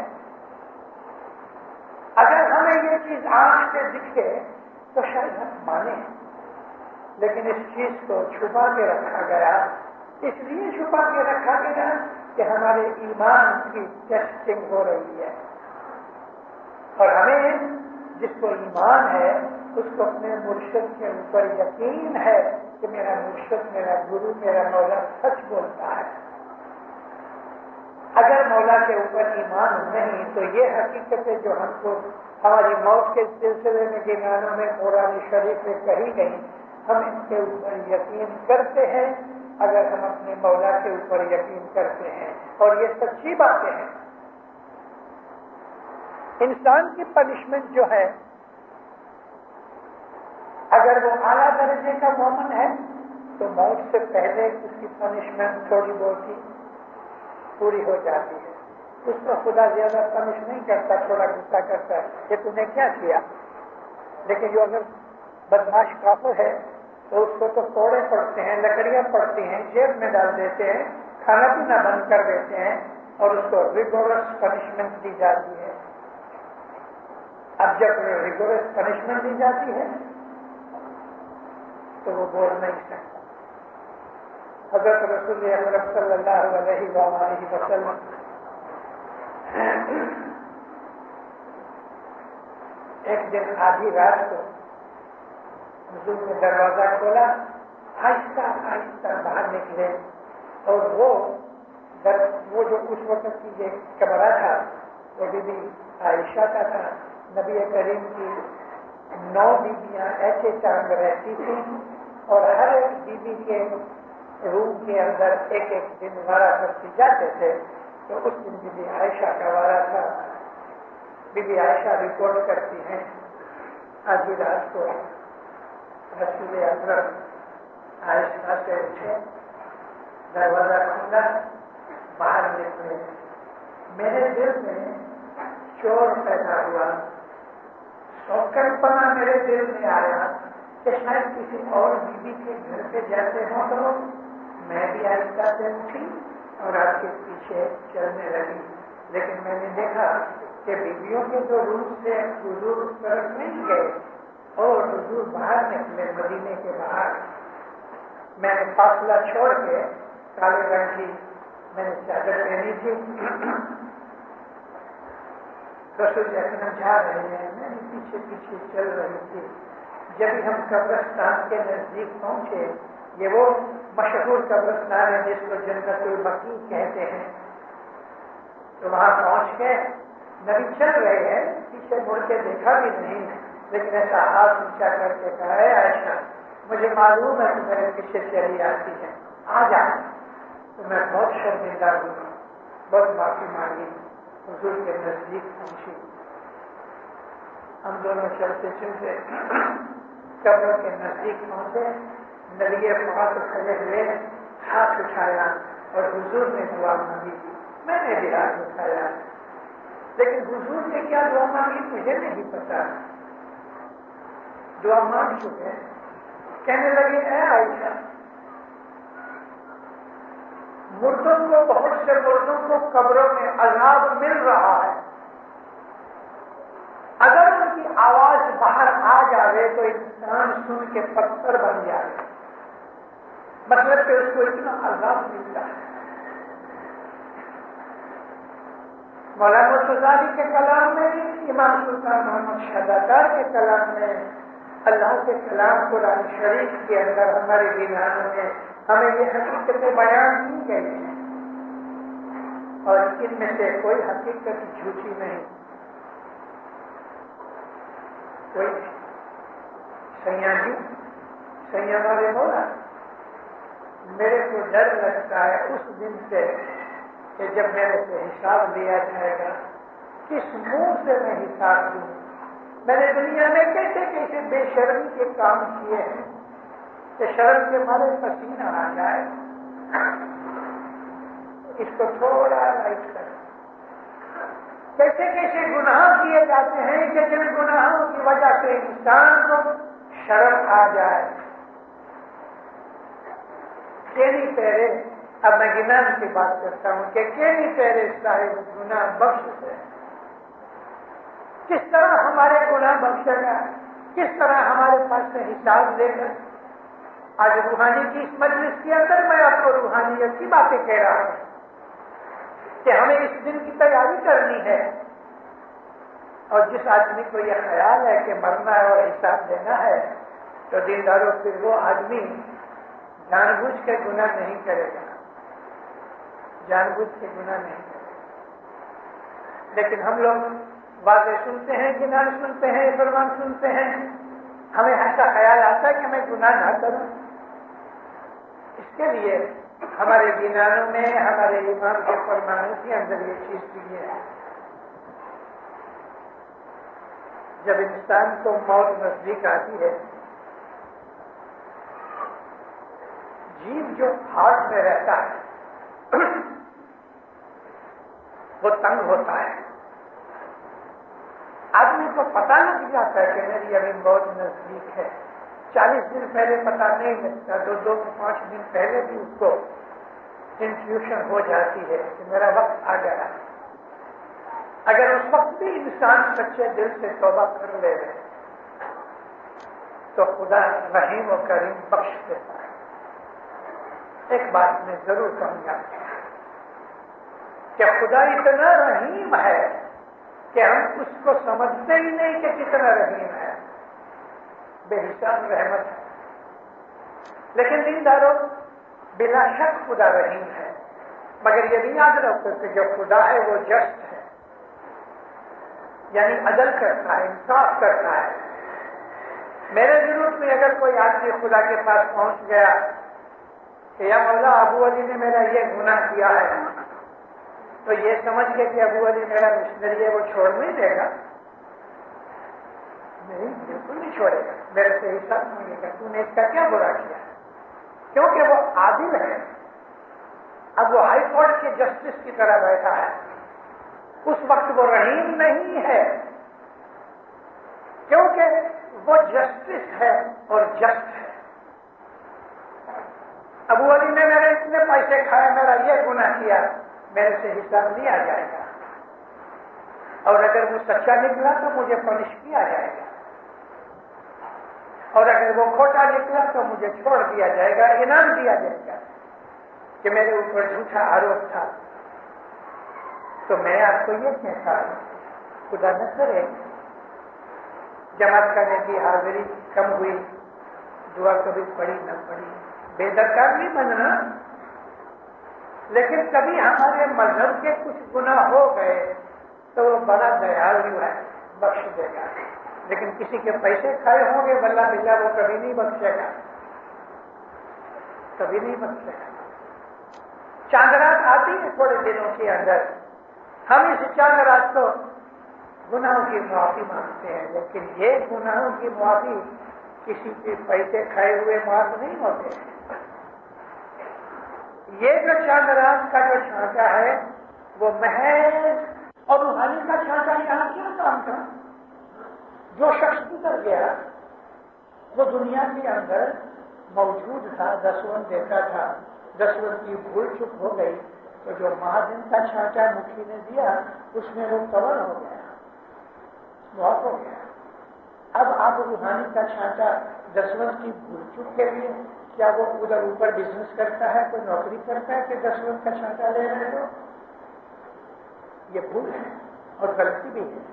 B: اگر ہمیں یہ چیز آنکھ سے دکھے تو شاید ہم مانیں، لیکن اس چیز کو چھپا کے رکھا گیا، اس لیے چھپا کے رکھا گیا کہ ہمارے ایمان کی ٹیسٹنگ ہو رہی ہے، اور ہمیں جس کو ایمان ہے اس کو اپنے مرشد کے اوپر یقین ہے کہ میرا مرشد، میرا گرو، میرا مولا سچ بولتا ہے۔ اگر مولا کے اوپر ایمان نہیں تو یہ حقیقتیں جو ہم کو ہماری موت کے سلسلے میں جن گانوں میں قرآن شریف میں کہی گئی، ہم ان کے اوپر یقین کرتے ہیں۔ اگر ہم اپنے مولا کے اوپر یقین کرتے ہیں اور یہ سچی باتیں ہیں، انسان کی پنشمنٹ جو ہے، اگر وہ اعلیٰ درجے کا مومن ہے تو موت سے پہلے اس کی پنشمنٹ تھوڑی بہت ہی پوری ہو جاتی ہے، اس کو خدا زیادہ پنش نہیں کرتا، تھوڑا غصہ کرتا ہے کہ تم نے کیا کیا۔ لیکن جو اگر بدماش کافر ہے تو اس کو تو توڑے پڑتے ہیں، لکڑیاں پڑتی ہیں، جیب میں ڈال دیتے ہیں، کھانا پینا بند کر دیتے ہیں اور اس کو ریگورس پنشمنٹ دی جاتی ہے۔ اب جب ریگورس پنشمنٹ دی جاتی ہے تو وہ بول نہیں سکتا۔ حضرت رسول اکرم صلی اللہ علیہ وآلہ وسلم ایک دن آدھی رات کو حضور نے دروازہ کھولا، آہستہ آہستہ باہر نکلے، اور وہ در وہ جو اس وقت کی یہ کمرہ تھا وہ بی بی عائشہ کا تھا۔ نبی کریم کی نو بیویاں ایسے ٹانگ رہتی تھیں اور ہر ایک بیوی کے روم کے اندر ایک ایک دن وارا کرتی جاتے تھے، تو اس دن بی بی عائشہ کا وارا تھا۔ بی بی عائشہ رپورٹ کرتی ہیں، آدھی رات کو رسول اکرم آہستہ سے اٹھے، دروازہ کھولا، باہر نکلے، میرے دل میں چور پیدا ہوا، سوکر پنا میرے دل میں آیا کہ شاید کسی اور بیوی کے گھر پہ جاتے ہوں، تو میں بھی آہستہ سے اٹھی اور آپ کے پیچھے چلنے لگی، لیکن میں نے دیکھا کہ بیویوں کے جو روم سے حضور اس طرف نہیں گئے اور حضور باہر نکلے مدینے کے باہر۔ میں نے فاصلہ چھوڑ کے کالے رنگ کی میں نے چادر پہنی تھی، رسول اکرم جا رہے ہیں، میں نے پیچھے پیچھے چل رہی تھی۔ جب ہم قبرستان کے نزدیک پہنچے، یہ وہ مشہور قبرستان ہے جس کو جنت المقی کہتے ہیں، تو وہاں پہنچ کے نبی چل رہے ہیں، پیچھے مڑ کے دیکھا بھی نہیں، لیکن ایسا ہاتھ اونچا کر کے کہا ہے عائشہ مجھے معلوم ہے کہ میرے پیچھے چلی آتی ہے، آ جا۔ تو میں بہت شرمندہ ہوں، بہت معافی مانگی، حضور کے نزدیک پہنچی۔ ہم دونوں چلتے چلتے قبروں کے نزدیک پہنچے، نبی پاک کھڑے ہوئے، ہاتھ اٹھایا اور حضور نے دعا مانگی، میں نے بھی ہاتھ اٹھایا، لیکن حضور نے کیا دعا مانگی مجھے نہیں پتا۔ دعا مانگ چکے، کہنے لگے اے عائشہ مردوں کو، بہت سے مردوں کو قبروں میں عذاب مل رہا ہے، اگر ان کی آواز باہر آ جائے تو انسان سن کے پتھر بن جائے، مطلب کہ اس کو اتنا عذاب ملتا ہے۔ مولانا مرتضی کے کلام میں، امام سلطان محمد شہزادہ کے کلام میں، اللہ کے کلام قرآن شریف کے اندر ہمارے دینانوں میں ہمیں یہ حقیقتیں بیان کی گئی ہیں، اور ان میں سے کوئی حقیقت جھوٹی نہیں، کوئی سیاں جی سیاں والے بولا میرے کو ڈر لگتا ہے اس دن سے کہ جب میرے سے حساب لیا جائے گا، کس منہ سے میں حساب دوں؟ میں نے دنیا میں کیسے کیسے بے شرمی کے کام کیے ہیں کہ شرم کے مارے پسینہ آ جائے۔ اس کو تھوڑا لائٹ کر، کیسے کیسے گناہ کیے جاتے ہیں کہ جن گناہوں کی وجہ سے انسان کو شرم آ جائے۔ کیڑی پیرے، اب میں گناہ کی بات کرتا ہوں کہ کیڑی پیرے صاحب گناہ بخش ہے، کس طرح ہمارے گناہ بخشے گا، کس طرح ہمارے پاس سے حساب لے کر۔ آج روحانی کی اس مجلس کے اندر میں آپ کو روحانیت کی باتیں کہہ رہا ہوں کہ ہمیں اس دن کی تیاری کرنی ہے، اور جس آدمی کو یہ خیال ہے کہ مرنا ہے اور حساب دینا ہے تو دینداروں پھر وہ آدمی جان بوجھ کے گناہ نہیں کرے گا، جان بوجھ کے گناہ نہیں کرے گا۔ لیکن ہم لوگ باتیں سنتے ہیں، گناہ سنتے ہیں، فرمان سنتے ہیں، ہمیں ایسا خیال آتا ہے کہ میں گناہ نہ کروں۔ اس کے لیے ہمارے دینانوں میں، ہمارے امام کے فرمانوں کے اندر یہ چیز دی ہے، جب انسان کو موت نزدیک آتی ہے، جیب جو ہاتھ میں رہتا ہے وہ تنگ ہوتا ہے، آدمی کو پتہ لگ جاتا ہے کہ میری ابھی موت نزدیک ہے۔ چالیس دن پہلے پتہ نہیں لگتا، دو دو پانچ دن پہلے بھی اس کو انٹیوشن ہو جاتی ہے کہ میرا وقت آ گیا۔ اگر اس وقت بھی انسان سچے دل سے توبہ کر لے تو خدا رحیم و کریم بخش دیتا ہے۔ ایک بات میں ضرور کہوں گا کہ خدا اتنا رحیم ہے کہ ہم اس کو سمجھتے ہی نہیں کہ کتنا رحیم ہے، بے حساب رحمت ہے۔ لیکن دینداروں، بلا شک خدا رحیم ہے، مگر یہ بھی یاد رکھو کہ جو خدا ہے وہ جسٹ ہے، یعنی عدل کرتا ہے، انصاف کرتا ہے۔ میرے ضرورت میں اگر کوئی آدمی خدا کے پاس پہنچ گیا کہ یا مولا ابو علی نے میرا یہ گناہ کیا ہے، تو یہ سمجھ کے کہ ابو علی میرا مشنری ہے وہ چھوڑ نہیں دے گا، نہیں، بالکل نہیں چھوڑے گا، میرے سے حساب مانگے گا تو نے اس کا کیا برا کیا، کیونکہ وہ عادل ہے۔ اب وہ ہائی کورٹ کے جسٹس کی طرح بیٹھا ہے، اس وقت وہ رحیم نہیں ہے، کیونکہ وہ جسٹس ہے اور جسٹ ہے۔ ابو علی نے میرے اتنے پیسے کھائے، میرا یہ گناہ کیا، میرے سے حساب لیا جائے گا، اور اگر وہ سچا نکلا تو مجھے پنش کیا جائے گا، اور اگر وہ کھوٹا نکلا تو مجھے چھوڑ دیا جائے گا، انعام دیا جائے گا کہ میرے اوپر جھوٹا آروپ تھا۔ تو میں آپ کو یہ کہتا ہوں، خدا نہ کرے جماعت کرنے کی حاضری کم ہوئی، دعا کبھی پڑی نہ پڑی، بے درکار نہیں بننا، لیکن کبھی ہمارے مذہب کے کچھ گناہ ہو گئے تو وہ بڑا دیالو ہے، بخش دے گا، لیکن کسی کے پیسے کھائے ہوں گے بلّہ بلّہ وہ کبھی نہیں بخشے گا، کبھی نہیں بخشے گا۔ چاند رات آتی ہے تھوڑے دنوں کے اندر، ہم اس چاند رات کو گناہوں کی معافی مانگتے ہیں، لیکن یہ گناہوں کی معافی کسی کے پیسے کھائے ہوئے معاف نہیں ہوتے ہیں۔ یہ جو چاند رات کا جو چھانٹا ہے وہ محض اور روحانی کا چھانٹا یہاں کیا کام تھا؟ جو شخص گزر گیا وہ دنیا کے اندر موجود تھا، دسوند دیتا تھا، دسوند کی بھول چک ہو گئی تو جو مہاجن کا چھانٹا مکھی نے دیا اس میں وہ کور ہو گیا، معاف ہو گیا۔ اب آپ روحانی کا چھانٹا دسوند کی بھول چک کے لیے کیا وہ ادھر اوپر بزنس کرتا ہے، کوئی نوکری کرتا ہے کہ دسوند کا چھانٹا لے رہے ہو؟ یہ بھول ہے اور غلطی بھی ہے۔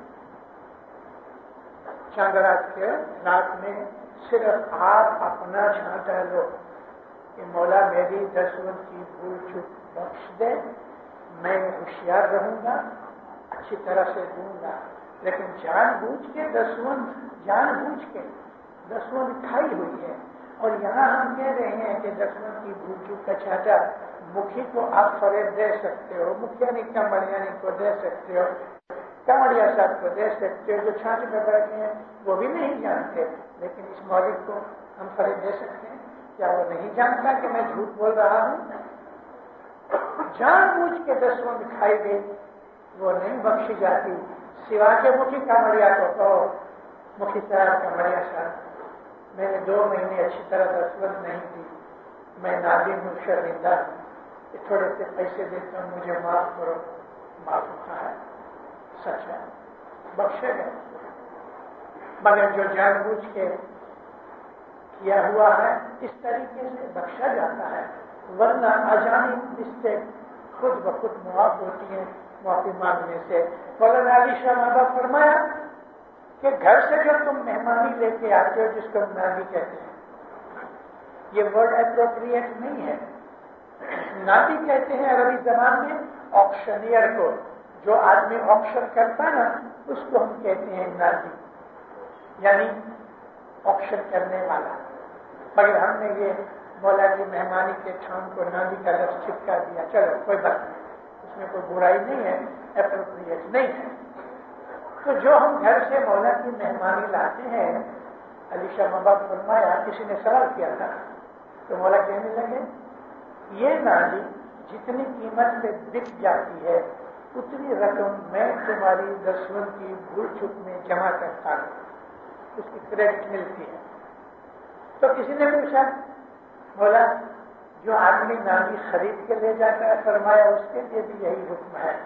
B: چاند رات کے رات میں صرف آپ اپنا چھانٹا لو کہ مولا میری دسوند کی بھول چک بخش دے، میں ہوشیار رہوں گا، اچھی طرح سے دوں گا، لیکن جان بوجھ کے دسوند جان بوجھ کے دسوند کھائی ہوئی ہے۔ اور یہاں ہم کہہ رہے ہیں کہ دسوند کی بھول چک کا چھانٹا مکھی کو آپ فریب دے سکتے ہو، مکھیا نے کمڑیانی کو دے سکتے ہو، کمڑیا صاحب کو دے سکتے ہو، جو چھانٹ میں بیٹھے ہیں وہ بھی نہیں جانتے، لیکن اس مالک کو ہم فریب دے سکتے ہیں؟ کیا وہ نہیں جانتا کہ میں جھوٹ بول رہا ہوں؟ جان بوجھ کے دسوند کھائی گئی وہ نہیں بخشی جاتی، سوا کے مکھی کمڑیا کو کہو مکھی صاحب کمڑیا صاحب میں نے دو مہینے اچھی طرح دسوند نہیں دی، میں نادم ہوں، شرمندہ ہوں، تھوڑے سے پیسے دیتا ہوں، مجھے معاف کرو۔ معاف ہوتا ہے، سچ ہے، بخشے گا، مگر جو جان بوجھ کے کیا ہوا ہے اس طریقے سے بخشا جاتا ہے، ورنہ اجانی مسٹیک خود بخود معاف ہوتی ہیں معافی مانگنے سے۔ مولانا علی شاہ محبوب فرمایا کہ گھر سے جو تم مہمانی لے کے آتے ہو جس کو نادی کہتے ہیں، یہ ورڈ اپروپریٹ نہیں ہے۔ نادی کہتے ہیں عربی زبان میں آکشنیئر کو، جو آدمی آکشن کرتا ہے نا اس کو ہم کہتے ہیں نادی، یعنی آکشن کرنے والا۔ مگر ہم نے یہ مولا کی مہمانی کے ٹھان کو نادی کا لفظ چپکا دیا، چلو کوئی بات نہیں، اس میں کوئی برائی نہیں ہے، اپروپریٹ نہیں ہے۔ تو جو ہم گھر سے مولا کی مہمانی لاتے ہیں، علی شاہ محبوب فرمایا، کسی نے سوال کیا تھا تو مولا کہنے لگے یہ نادی جتنی قیمت پہ بک جاتی ہے اتنی رقم میں تمہاری دسوند کی بھول چک میں جمع کرتا ہوں، اس کی کریڈٹ ملتی ہے۔ تو کسی نے پوچھا مولا جو آدمی نادی خرید کے لے جاتا ہے، فرمایا اس کے لیے بھی یہی حکم ہے۔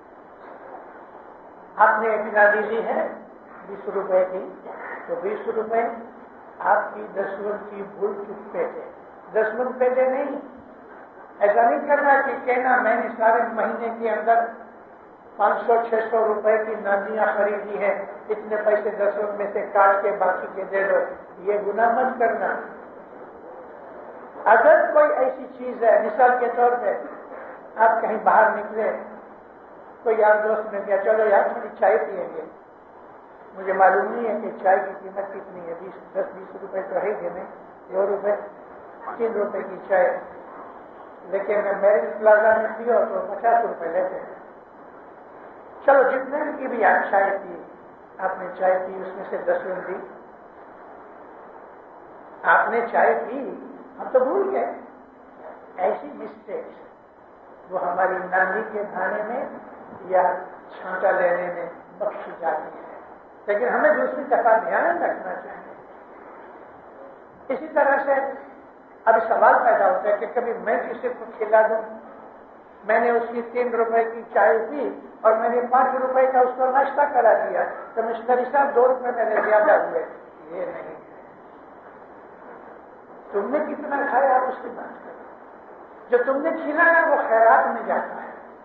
B: آپ نے ایک نادی لی ہے بیس روپے کی، تو بیس روپے آپ کی دسوند کی بھول چک پہ دے، دسوند پہ دے نہیں۔ ایسا نہیں کرنا کہ کہنا میں نے سارے مہینے کے اندر پانچ سو چھ سو روپے کی نادیاں خریدی ہیں، اتنے پیسے دسوند میں سے کاٹ کے باقی کے دے دو، یہ گناہ مت کرنا۔ اگر کوئی ایسی چیز ہے، مثال کے طور پہ آپ کہیں باہر نکلے، کوئی یار دوست نے کہا چلو یار تھوڑی چائے پیئیں گے، مجھے معلوم نہیں ہے کہ چائے کی قیمت کتنی ہے، بیس دس بیس روپے تو ہے ہی نہیں، دو روپے تین روپے کی چائے، لیکن میرج پلازا میں پیو تو پچاس روپے لیتے ہیں۔ چلو جتنے کی بھی آپ چائے پی، آپ نے چائے پی، اس میں سے دسوند دی، آپ نے چائے پی، ہم تو بھول گئے۔ ایسی مسٹیکس وہ ہماری ناندی کے کھانے میں یا چھانٹا لینے میں بخشی جاتی ہے، لیکن ہمیں دوسری دفعہ دھیان رکھنا چاہیے۔ اسی طرح سے اب سوال پیدا ہوتا ہے کہ کبھی میں کسی کو کھلا دوں، میں نے اس کی تین روپے کی چائے پی اور میں نے پانچ روپے کا اس کو ناشتہ کرا دیا، تو مشتری صاحب دو روپے میرے زیادہ ہوئے، یہ نہیں ہے۔ تم نے کتنا کھایا آپ اس کی بات کرو، جو تم نے کھلایا وہ خیرات میں جاتا ہے،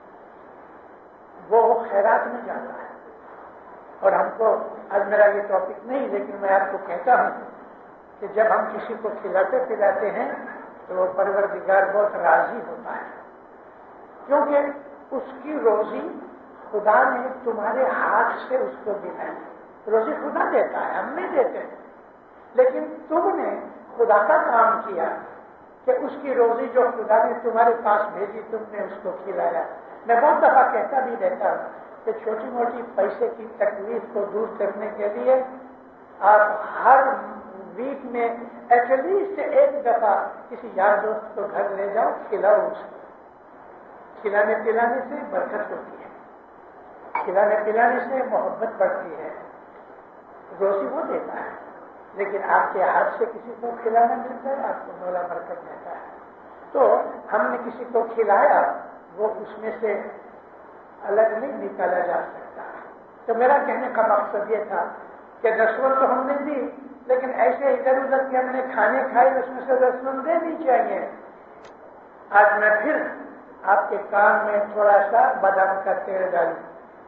B: وہ خیرات میں جاتا ہے۔ اور ہم کو آج میرا یہ ٹاپک نہیں، لیکن میں آپ کو کہتا ہوں کہ جب ہم کسی کو کھلاتے پلاتے ہیں تو وہ پروردگار بہت راضی ہوتا ہے، کیونکہ اس کی روزی خدا نے تمہارے ہاتھ سے اس کو دلائی. روزی خدا دیتا ہے, ہم نہیں دیتے, لیکن تم نے خدا کا کام کیا کہ اس کی روزی جو خدا نے تمہارے پاس بھیجی تم نے اس کو کھلایا. میں بہت دفعہ کہتا بھی رہتا ہوں کہ چھوٹی موٹی پیسے کی تکلیف کو دور کرنے کے لیے آپ ہر ویک میں ایٹ لیسٹ ایک دفعہ کسی یار دوست کو گھر لے جاؤ, کھلاؤ اس کو. کھلانے پلانے سے برکت ہوتی ہے, کھلانے پلانے سے محبت بڑھتی ہے. روزی وہ دیتا ہے, لیکن آپ کے ہاتھ سے کسی کو کھلانا ملتا ہے, آپ کو مولا برکت دیتا ہے. تو ہم نے کسی کو کھلایا, وہ اس میں سے الگ نہیں نکالا جا سکتا. تو میرا کہنے کا مقصد یہ تھا کہ رسول تو ہم نے دی, لیکن ایسے ادھر ادھر کے ہم نے کھانے کھائے اس میں سے رسول دینی چاہیے. آج میں پھر آپ کے کان میں تھوڑا سا بادام کا تیل ڈالوں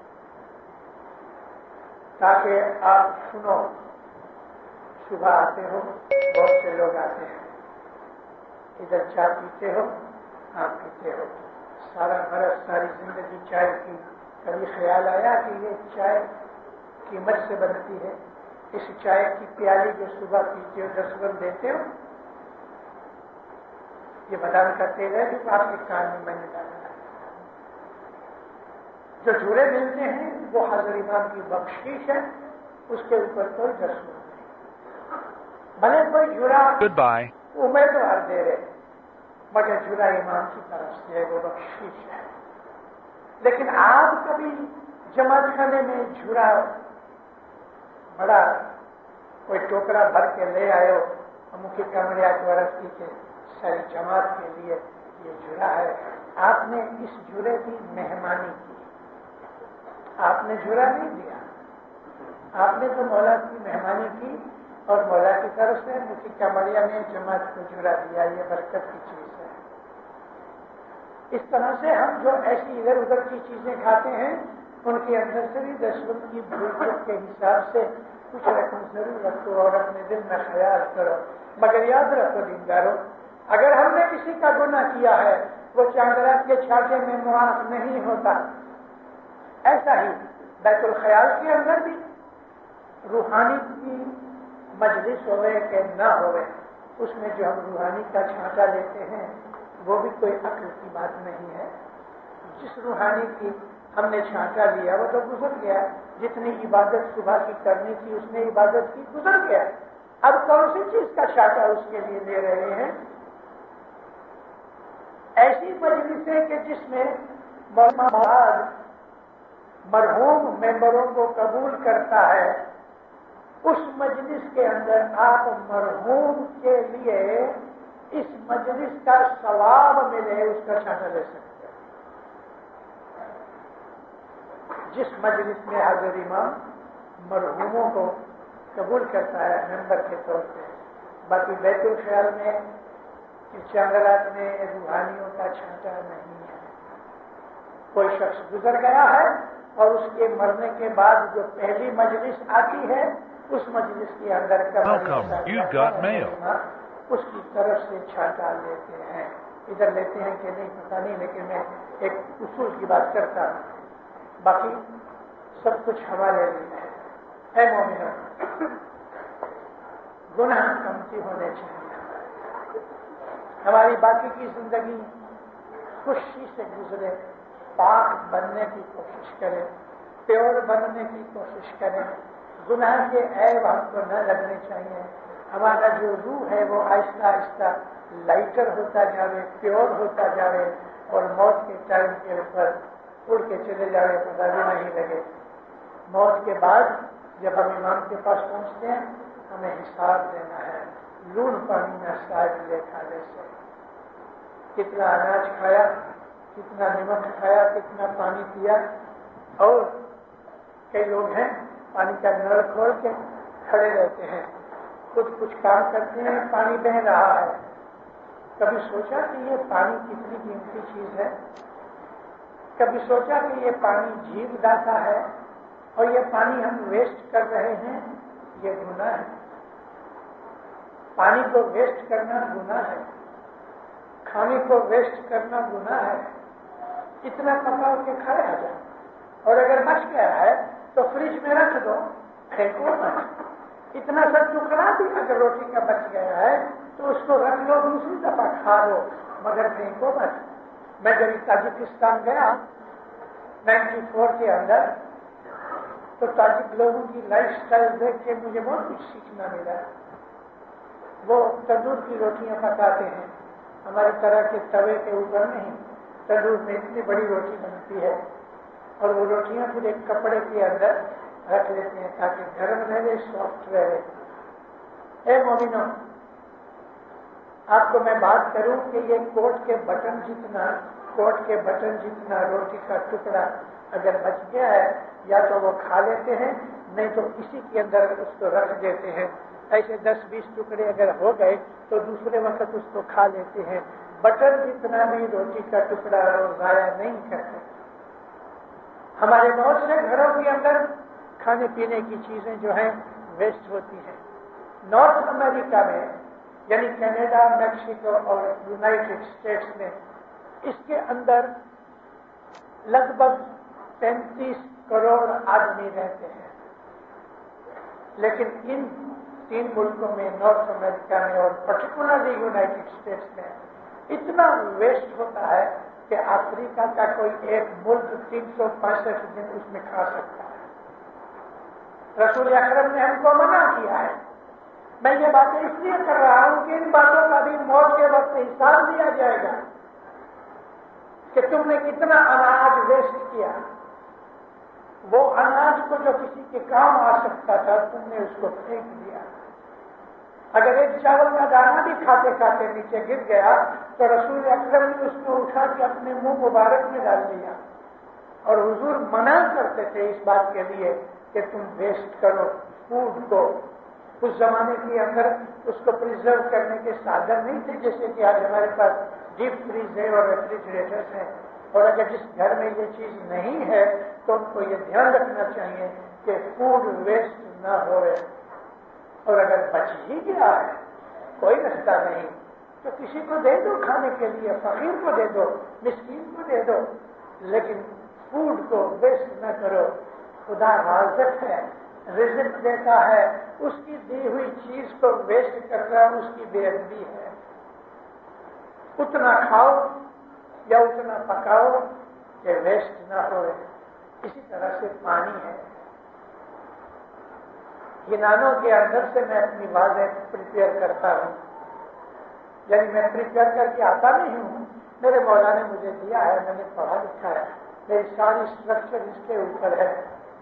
B: تاکہ آپ سنو. صبح آتے ہو, بہت سے لوگ آتے ہیں, ادھر چائے پیتے ہو, آپ پیتے ہو, سارا برس ساری زندگی چائے کی. کبھی خیال آیا کہ یہ چائے قیمت سے بنتی ہے, اس چائے کی پیالی جو صبح پیتے ہو دس روپے دیتے ہو, یہ بادام کا تیل ہے جو آپ کے کان میں میں نے ڈالا ہے. جو جھوڑے ملتے ہیں وہ حضرت امام کی بخشش ہے, اس کے اوپر کوئی دستور نہیں. بھلے کوئی جھوڑا امیدوار دے رہے, مگر جھوڑا امام کی طرف سے ہے, وہ بخشش ہے. لیکن آپ کبھی جماعت خانے میں جھوڑا بڑا کوئی ٹوکرا بھر کے لے آئے ہو, مکھی کمریا کو رکھتی کے ساری جماعت کے لیے یہ جھوڑا ہے. آپ نے اس جھوڑے کی مہمانی کی, آپ نے جھوڑا نہیں دیا, آپ نے تو مولا کی مہمانی کی اور مولا کی طرف سے مکھی کمریا نے جماعت کو جھوڑا دیا. یہ برکت کی چیز ہے. اس طرح سے ہم جو ایسی ادھر ادھر کی چیزیں کھاتے ہیں ان کے اندر سے بھی دشمن کی برکت کے حساب سے کچھ رقم ضرور رکھو اور اپنے دل میں خیال کرو. مگر یاد رکھو دیندارو, اگر ہم نے کسی کا گناہ کیا ہے وہ چاندرات کے چھاٹے میں معاف نہیں ہوتا. ایسا ہی بیت الخیال کے اندر بھی روحانی کی مجلس ہوئے کہ نہ ہوئے, اس میں جو ہم روحانی کا چھانٹا لیتے ہیں وہ بھی کوئی عقل کی بات نہیں ہے. جس روحانی کی ہم نے چھانٹا لیا وہ تو گزر گیا, جتنی عبادت صبح کی کرنی تھی اس نے عبادت کی, گزر گیا. اب کون سی چیز کا چھانٹا اس کے لیے لے رہے ہیں؟ ایسی مجلسیں کہ جس میں مولا مرحوم ممبروں کو قبول کرتا ہے, اس مجلس کے اندر آپ مرحوم کے لیے اس مجلس کا ثواب ملے اس کا چھانٹا لے سکتے ہیں. جس مجلس میں حضرت امام مرحوموں کو قبول کرتا ہے ممبر کے طور پہ. باقی بیت الخیال میں چاندرات میں روحانیوں کا چھانٹا نہیں ہے. کوئی شخص گزر گیا ہے اور اس کے مرنے کے بعد جو پہلی مجلس آتی ہے اس مجلس کے اندر اس کی طرف سے چھانٹا لیتے ہیں. ادھر لیتے ہیں کہ نہیں پتہ نہیں, لیکن میں ایک اصول کی بات کرتا ہوں. باقی سب کچھ ہمارے لیے ہے. اے مومنوں, گناہ کمتی ہونے چاہیے. ہماری باقی کی زندگی خوشی سے گزرے, پاک بننے کی کوشش کریں, پیور بننے کی کوشش کریں. گناہ کے عیب ہم کو نہ لگنے چاہیے. ہمارا جو روح ہے وہ آہستہ آہستہ لائٹر ہوتا جاوے, پیور ہوتا جاوے, اور موت کے ٹائم کے اوپر اڑ کے چلے جاوے, پتہ بھی نہیں لگے. موت کے بعد جب ہم امام کے پاس پہنچتے ہیں ہمیں حساب دینا ہے. لون پانی میں شاید لے کھانے سے کتنا اناج کھایا, کتنا نمک کھایا, کتنا پانی پیا. اور کئی لوگ ہیں پانی کا نل کھول کے کھڑے رہتے ہیں, خود کچھ کام کرتے ہیں, پانی بہ رہا ہے. کبھی سوچا کہ یہ پانی کتنی قیمتی چیز ہے؟ کبھی سوچا کہ یہ پانی جیو داتا ہے اور یہ پانی ہم ویسٹ کر رہے ہیں؟ یہ گناہ ہے. پانی کو ویسٹ کرنا گناہ ہے, کھانے کو ویسٹ کرنا گناہ ہے. اتنا پکا کے کھائے آ جائے، اور اگر بچ گیا ہے تو فریج میں رکھ دو، پھینکو مت۔ اتنا سا ٹکڑا بھی اگر روٹی کا بچ گیا ہے تو اس کو رکھ لو، دوسری دفعہ کھا لو، مگر پھینکو مت۔ میں جب تاجکستان گیا نائنٹی فور کے اندر تو تاجک لوگوں کی لائف سٹائل دیکھ کے مجھے بہت کچھ سیکھنا ملا۔ وہ تندور کی روٹیاں پکاتے ہیں، ہماری طرح کے توے کے اوپر نہیں، تندور میں اتنی بڑی روٹی بنتی ہے اور وہ روٹیاں پھر ایک کپڑے کے اندر رکھ لیتے ہیں تاکہ گرم رہے، سافٹ رہے۔ اے مومنو، آپ کو میں بات کروں کہ یہ کوٹ کے بٹن جتنا کوٹ کے بٹن جتنا روٹی کا ٹکڑا اگر بچ گیا ہے یا تو وہ کھا لیتے ہیں، نہیں تو اسی کے اندر اس کو رکھ دیتے ہیں۔ ایسے دس بیس ٹکڑے اگر ہو گئے تو دوسرے وقت اس کو کھا لیتے ہیں۔ بٹن جتنا بھی روٹی کا ٹکڑا وہ ضائع نہیں کرتے۔ ہمارے بہت سے گھروں کے اندر کھانے پینے کی چیزیں جو ہیں ویسٹ ہوتی ہیں۔ نارتھ امریکہ میں یعنی کینیڈا، میکسیکو اور یونائٹڈ اسٹیٹس میں اس کے اندر لگ بھگ پینتیس کروڑ آدمی رہتے ہیں، لیکن ان تین ملکوں میں نارتھ امریکہ میں اور پرٹیکولرلی یونائٹڈ اسٹیٹس میں اتنا ویسٹ ہوتا ہے کہ افریقہ کا کوئی ایک ملک تین سو پینسٹھ دن اس میں کھا سکتا ہے۔ رسول اکرم نے ہم کو منع کیا ہے۔ میں یہ باتیں اس لیے کر رہا ہوں کہ ان باتوں کا بھی موت کے وقت حساب دیا جائے گا کہ تم نے کتنا اناج ویسٹ کیا۔ وہ اناج کو جو کسی کے کام آ سکتا تھا تم نے اس کو پھینک دیا۔ اگر ایک چاول کا دانہ بھی کھاتے کھاتے نیچے گر گیا تو رسول اکرم نے اس کو اٹھا کے اپنے منہ مبارک میں ڈال دیا، اور حضور منع کرتے تھے اس بات کے لیے کہ تم ویسٹ کرو فوڈ کو۔ اس زمانے کے اندر اس کو پریزرو کرنے کے سادھن نہیں تھے جیسے کہ آج ہمارے پاس ڈیپ فریز ہے اور ریفریجریٹرس ہیں، اور اگر جس گھر میں یہ چیز نہیں ہے تو ان کو یہ دھیان رکھنا چاہیے کہ فوڈ ویسٹ نہ ہوئے، اور اگر بچ ہی گیا ہے کوئی رستہ نہیں تو کسی کو دے دو کھانے کے لیے، فقیر کو دے دو، مسکین کو دے دو، لیکن فوڈ کو ویسٹ نہ کرو۔ خدا رازق ہے، رزق دیتا ہے، اس کی دی ہوئی چیز کو ویسٹ کرنا اس کی بے ادبی ہے۔ اتنا کھاؤ یا اتنا پکاؤ کہ ویسٹ نہ ہوئے۔ اسی طرح سے پانی ہے۔ یونانوں کے اندر سے میں اپنی باتیں پریپیئر کرتا ہوں، یعنی میں پریپیئر کر کے آتا نہیں ہوں، میرے مولا نے مجھے دیا ہے، میں نے پڑھا لکھا ہے، میری ساری اسٹرکچر اس کے اوپر ہے۔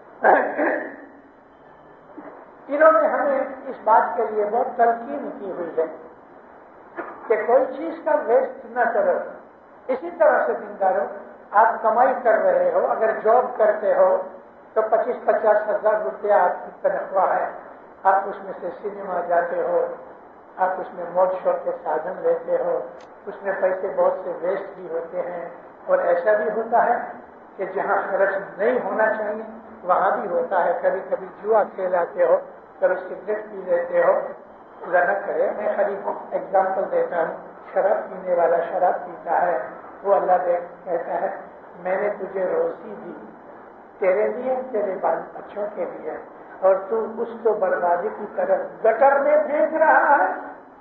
B: انہوں نے ہمیں اس بات کے لیے بہت تلقین کی ہوئی ہے کہ کوئی چیز کا ویسٹ نہ کرو۔ اسی طرح سے دینداروں، آپ کمائی کر رہے ہو، اگر جاب کرتے ہو تو پچیس پچاس ہزار روپیہ آپ کی تنخواہ ہے، آپ اس میں سے سنیما جاتے ہو، آپ اس میں موج شوق کے سادھن لیتے ہو، اس میں پیسے بہت سے ویسٹ بھی ہوتے ہیں، اور ایسا بھی ہوتا ہے کہ جہاں خرچ نہیں ہونا چاہیے وہاں بھی ہوتا ہے۔ کبھی کبھی جوا کھیلاتے ہو، کبھی سگریٹ پی لیتے ہو، خدا نہ کرے، میں خالی ایگزامپل دیتا ہوں، شراب پینے والا شراب پیتا ہے، وہ اللہ دیکھ کہتا ہے میں نے تجھے روزی دی تیرے لیے، تیرے بال بچوں کے لیے، اور تو اس کو بربادی کی طرف گٹر میں پھینک رہا ہے،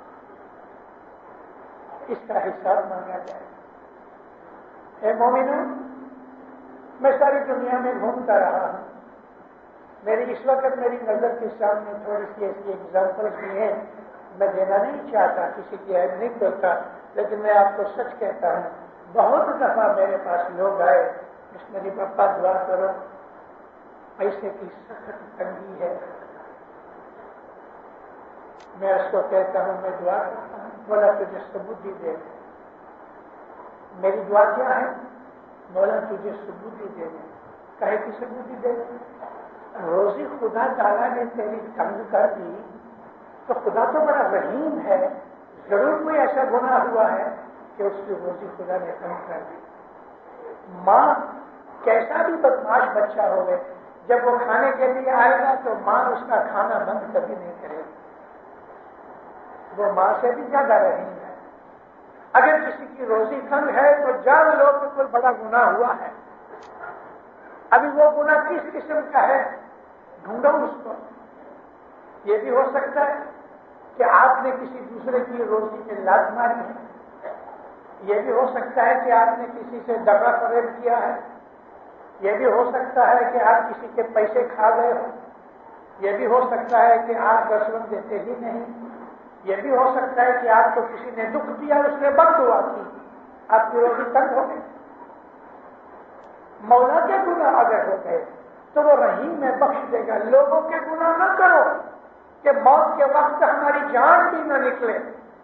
B: اس کا حساب مانگا جائے۔ اے مومنو، میں ساری دنیا میں گھومتا رہا ہوں، میری اس وقت میری نظر کے سامنے تھوڑی سی ایسی ایگزامپل بھی ہیں، میں دینا نہیں چاہتا، کسی کی عیب نہیں کرتا، لیکن میں آپ کو سچ کہتا ہوں، بہت دفعہ میرے پاس لوگ آئے، مشنری پپا دعا کرو، پیسے کی سخت تنگی ہے۔ میں اس کو کہتا ہوں میں دعا کرتا ہوں، مولا تجھے ثبوتی دے، میری دعا کیا ہے؟ مولا تجھے ثبوتی دے دے۔ کہے کی ثبوتی دے دے؟ روزی خدا تعالیٰ نے تیری تنگ کر دی تو خدا تو بڑا رحیم ہے، ضرور کوئی ایسا گناہ ہوا ہے کہ اس کی روزی خدا نے تنگ کر دی۔ ماں کیسا بھی بدماش بچہ ہوگا، جب وہ کھانے کے لیے آئے گا تو ماں اس کا کھانا بند کبھی نہیں کرے گی، وہ ماں سے بھی زیادہ رحیم ہے۔ اگر کسی کی روزی تنگ ہے تو جان لو کہ کوئی بڑا گناہ ہوا ہے. ابھی وہ گناہ کس قسم کا ہے ڈھونڈو اس کو. یہ بھی ہو سکتا ہے کہ آپ نے کسی دوسرے کی روزی میں لات ماری ہے. یہ بھی ہو سکتا ہے کہ آپ نے کسی سے دغا فریب کیا ہے. یہ بھی ہو سکتا ہے کہ آپ کسی کے پیسے کھا گئے ہو. یہ بھی ہو سکتا ہے کہ آپ رشوت دیتے ہی نہیں. یہ بھی ہو سکتا ہے کہ آپ کو کسی نے دکھ دیا, اس نے بد دعا کی, آپ کی روزی تنگ ہو گئی. مولا کے گناہ اگر ہو گئے تو وہ رحیم میں بخش دے گا. لوگوں کے گناہ نہ کرو کہ موت کے وقت ہماری جان بھی نہ نکلے.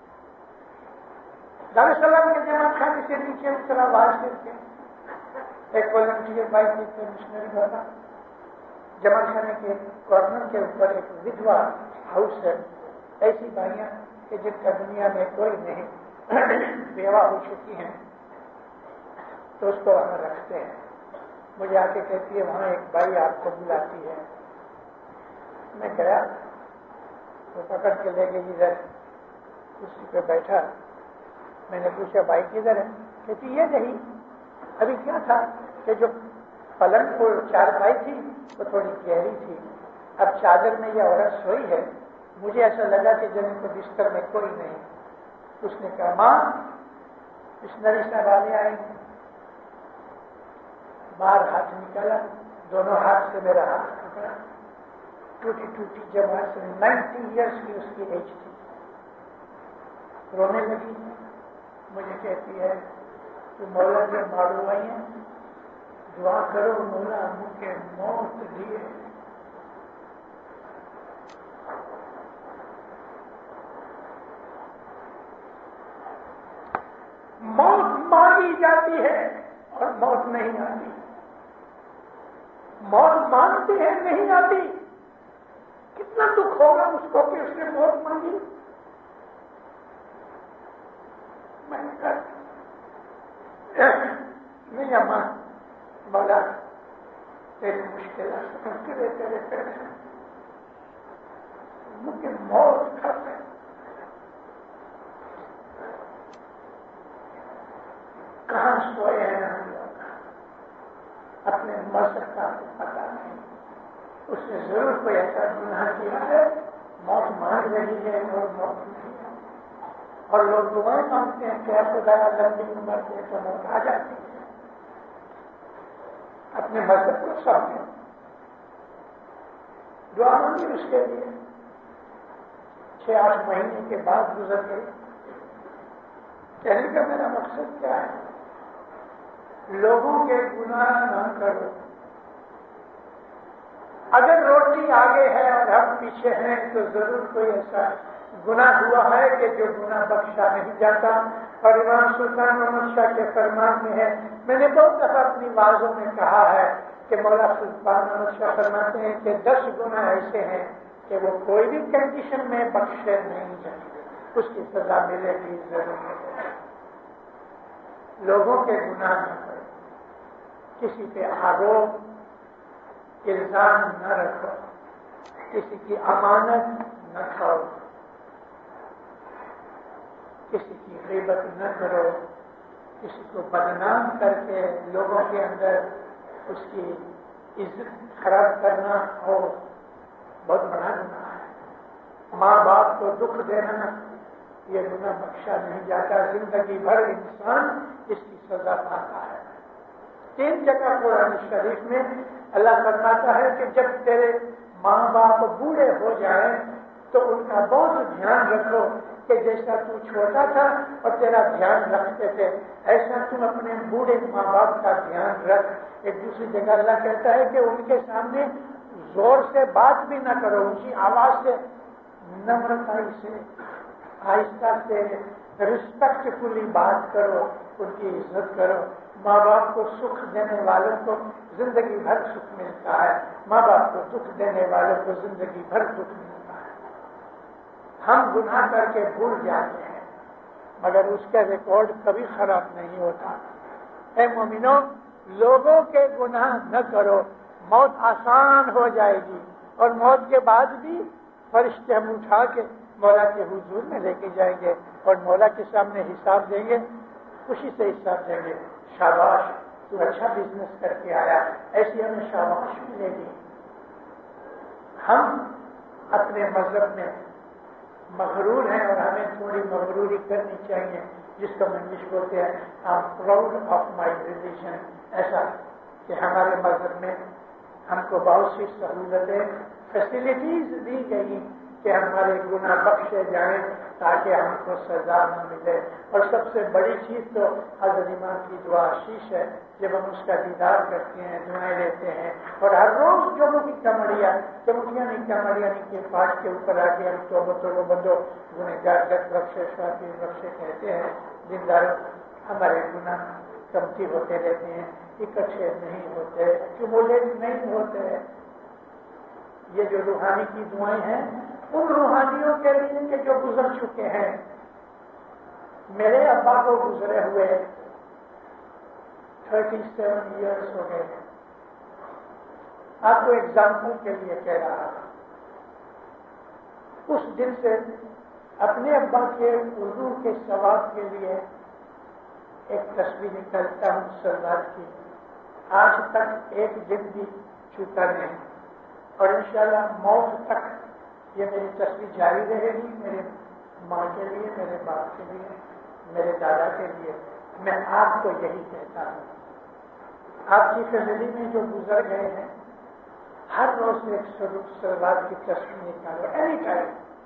B: دار السلام کے جماعت خانے سے نیچے اترا باہر سے ایک والنٹیئر بائک کے مشنری ہوتا. جماعت خانے کے کارنر کے اوپر ایک ودھوا ہاؤس ہے. ایسی بھائیاں کہ جن کا دنیا میں کوئی نہیں, بیوہ ہو چکی ہیں, تو اس کو وہاں رکھتے ہیں. مجھے آ کے کہتی ہے وہاں ایک بھائی آپ کو بلاتی ہے. میں گیا, وہ پکڑ کے لے گئی ادھر کرسی پہ بیٹھا. میں نے پوچھا بھائی کدھر ہے؟ کہتی یہ نہیں. ابھی کیا تھا کہ جو پلنگ کو چارپائی تھی وہ تھوڑی گہری تھی, اب چادر میں یہ عورت سوئی ہے. مجھے ایسا لگا کہ جن کو بستر میں کوئی نہیں. اس نے کہا ماں مشنری صاحب آنے آئیں. باہر ہاتھ نکالا, دونوں ہاتھ سے میرا ہاتھ پکڑا. ٹوٹی ٹوٹی جماعت سے نائنٹی ایئرس کی اس کی ایج تھی. رونے لگی. مجھے کہتی ہے کہ مولا جو مارو آئی ہیں, دعا کرو مولا مجھے موت دیے. موت مانگی جاتی ہے اور موت نہیں آتی. موت مانگتے ہیں نہیں آتی. کتنا دکھ ہوگا اس کو کہ اس نے موت مانگی. میں نے کہا نہیں اماں, مولا تیری مشکلات سمجھتے رہتے رہتے رہتے مجھے موت کھا ہے. کہاں سوئے ہیں ہم لوگ, اپنے مذہب کا پتا نہیں. اس نے ضرور کوئی ایسا گناہ کیا ہے, موت مانگ رہی ہے اور موت نہیں ہے. اور لوگ دعائیں مانگتے ہیں کہ خدا لمبی عمر دے تو موت آ جاتی ہے. اپنے مذہب کو سمجھیں, دعا مانگی اس کے لیے. چھ آٹھ مہینے کے بعد گزر گئی. کہنے کا میرا مقصد کیا ہے؟ لوگوں کے گناہ نہ کرو. اگر روٹی آگے ہے اور ہم پیچھے ہیں تو ضرور کوئی ایسا گناہ ہوا ہے کہ جو گناہ بخشا نہیں جاتا. اور امام سلطان محمد شاہ کے فرمان میں ہے, میں نے بہت دفعہ اپنی بازوں میں کہا ہے کہ مولا سلطان محمد شاہ فرماتے ہیں کہ دس گناہ ایسے ہیں کہ وہ کوئی بھی کنڈیشن میں بخشے نہیں جاتے, اس کی سزا ملے گی ضرور. لوگوں کے گناہ نہ کرو, کسی پہ آروپ الزام نہ رکھو, کسی کی امانت نہ کھاؤ, کسی کی غیبت نہ کرو, کسی کو بدنام کر کے لوگوں کے اندر اس کی عزت خراب کرنا ہو, بہت بڑا گناہ ہے. ماں باپ کو دکھ دینا یہ گناہ بخشا نہیں جاتا. زندگی بھر انسان اس کی سزا پاتا ہے. تین جگہ قرآن شریف میں اللہ فرماتا ہے کہ جب تیرے ماں باپ بوڑھے ہو جائیں تو ان کا بہت دھیان رکھو کہ جیسا تو چھوٹا تھا اور تیرا دھیان رکھتے تھے ایسا تم اپنے بوڑھے ماں باپ کا دھیان رکھ. ایک دوسری جگہ اللہ کہتا ہے کہ ان کے سامنے زور سے بات بھی نہ کرو, اونچی آواز سے, نمرتائی سے, آہستہ سے, رسپیکٹ فلی بات کرو, ان کی عزت کرو. ماں باپ کو سکھ دینے والوں کو زندگی بھر سکھ ملتا ہے, ماں باپ کو دکھ دینے والوں کو زندگی بھر دکھ ملتا ہے. ہم گناہ کر کے بھول جاتے ہیں مگر اس کا ریکارڈ کبھی خراب نہیں ہوتا. اے مومنوں, لوگوں کے گناہ نہ کرو, موت آسان ہو جائے گی. اور موت کے بعد بھی فرشتے ہم اٹھا کے مولا کے حضور میں لے کے جائیں گے اور مولا کے سامنے حساب دیں گے، خوشی سے حساب دیں گے، شاباش تو اچھا بزنس کر کے آیا، ایسی ہمیں شاباش ملے گی۔ ہم اپنے مذہب میں مغرور ہیں اور ہمیں تھوڑی مغروری کرنی چاہیے، جس کو ہم انگلش بولتے ہیں I am proud of my religion, ایسا کہ ہمارے مذہب میں ہم کو بہت سی سہولتیں فیسلٹیز دی گئی کہ ہمارے گناہ بخشے جائیں تاکہ ہم کو سزا نہ ملے۔ اور سب سے بڑی چیز تو حضرت امام کی دعا شیش ہے، جب ہم اس کا دیدار کرتے ہیں، دعائیں لیتے ہیں، اور ہر روز جو کی کمڑیا چمکیاں نہیں کمڑیا نہیں کے پاٹ کے اوپر آ کے ہم توبہ توبہ بندو گنہگار گت بخشے شافی بخشے کہتے ہیں، دیندار ہمارے گناہ کمتی ہوتے رہتے ہیں، اکٹھے نہیں ہوتے، ایکومولیٹ نہیں ہوتے۔ یہ جو روحانی کی دعائیں ہیں ان روحانیوں کے لیے کہ جو گزر چکے ہیں۔ میرے ابا کو گزرے ہوئے تھرٹی سیون ایئرس ہو گئے ہیں۔ آپ کو ایگزامپل کے لیے کہہ رہا تھا، اس دن سے اپنے ابا کے اردو کے ثواب کے لیے ایک تصویر نکالتا ہوں سردار کی، آج تک ایک دن بھی چھوٹا نہیں، اور انشاءاللہ موت تک یہ میری تصویر جاری رہے گی، میرے ماں کے لیے، میرے باپ کے لیے، میرے دادا کے لیے۔ میں آپ کو یہی کہتا ہوں، آپ کی فیملی میں جو گزر گئے ہیں ہر روز ایک سردار کی تصویر نکالو اینی ٹائم،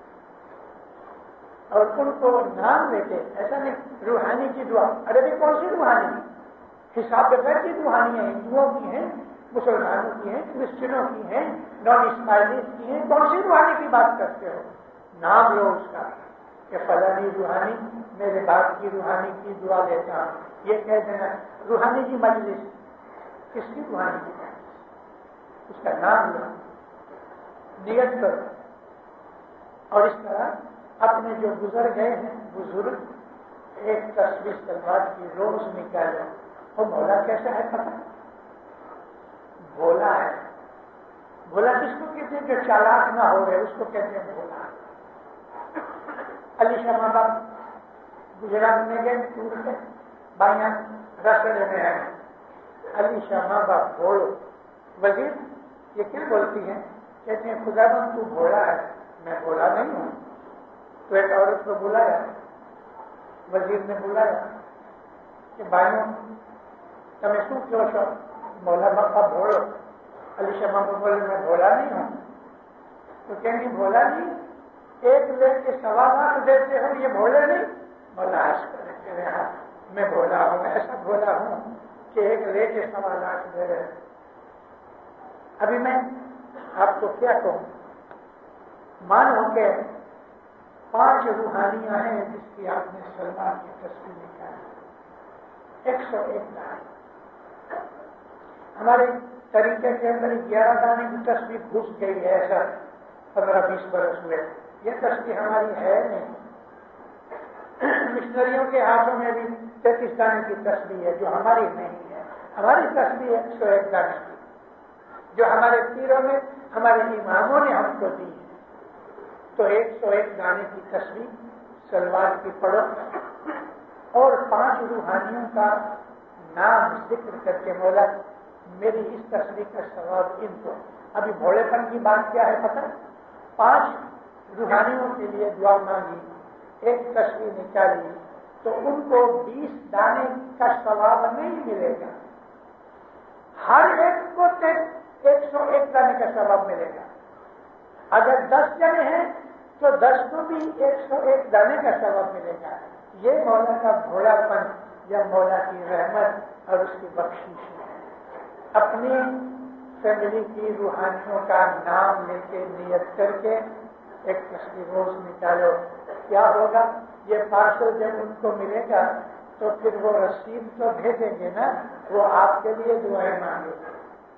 B: اور ان کو نام لیتے، ایسا نہیں روحانی کی دعا، ارے بھی کون سی روحانی؟ حساب بغیر کی روحانی ہیں، ہندوؤں کی ہیں، مسلمانوں کی ہیں، کرسچنوں کی ہیں، نان اسماعیلیز کی ہیں، کون سی روحانی کی بات کرتے ہو؟ نام لو اس کا کہ فلانی روحانی میرے باپ کی روحانی کی دعا لیتا ہوں، یہ کہہ دینا۔ روحانی کی مجلس کس کی روحانی کی مجلس؟ اس کا نام لو، نیت کرو، اور اس طرح اپنے جو گزر گئے ہیں بزرگ ایک تصویر سلوار کی روز نکالو۔ وہ مولا کیسا ہے پتہ؟ بھولا ہے۔ بھولا کس کو کہتے ہیں؟ جو چالاک نہ ہو رہے اس کو کہتے ہیں بھولا۔ علی شاہ ماں باپ گجرات میں گئے ٹور سے، بائیاں رستے میں آئے، علی شاہ ماں باپ بھولو، وزیر یہ کیوں بولتی ہیں؟ کہتے ہیں خدا بند تو بھولا ہے، میں بھولا نہیں ہوں۔ تو ایک عورت کو بلایا، وزیر نے بلایا کہ بھائیوں تمہیں شو کیوں شو مولا باپا بھولو؟ علی شاہ باپا بولے میں بھولا نہیں ہوں۔ تو کہیں گے بھولا نہیں، ایک لے کے سوا لاکھ دیتے ہو، یہ بھولے نہیں؟ مولا ہنس کر کہہ رہے ہیں میں بھولا ہوں، ایسا بھولا ہوں کہ ایک لے کے سوا لاکھ دے رہے۔ ابھی میں آپ کو کیا کہوں، مانو کہ پانچ روحانیاں ہیں جس کی آپ نے سلمان کی تصویر نکالی، ایک سو ایک دانے۔ ہمارے طریقے کے اندر گیارہ دانے کی تصویر گھس گئی ہے، ایسا پندرہ بیس برس ہوئے، یہ تصویر ہماری ہے نہیں۔ مشنریوں کے ہاتھوں میں بھی تینتیس دانے کی تصویر ہے جو ہماری نہیں ہے، ہماری تصویر ایک سو ایک دانے کی جو ہمارے پیروں نے ہمارے اماموں نے ہم کو دی ہے۔ تو ایک سو ایک دانے کی تصویر سلوار کی پڑھو اور پانچ روحانیوں کا نام ذکر کر کے مولا میری اس تصویر کا ثواب ان کو۔ ابھی بھولے پن کی بات کیا ہے پتہ؟ پانچ روحانیوں کے لیے دعا مانگی، ایک تصویر نکالی، تو ان کو بیس دانے کا ثواب نہیں ملے گا، ہر ایک کو ایک سو ایک دانے کا ثواب ملے گا۔ اگر دس جنے ہیں تو دس کو بھی ایک سو ایک دانے کا ثواب ملے گا۔ یہ مولا کا بھولا پن یا مولا کی رحمت اور اس کی بخشش ہے۔ اپنی فیملی کی روحانیوں کا نام لے کے نیت کر کے ایک تصویر روز نکالو، کیا ہوگا؟ یہ پارسل جب ان کو ملے گا تو پھر وہ رسید تو بھیجیں گے نا، وہ آپ کے لیے دعائیں مانگیں گے،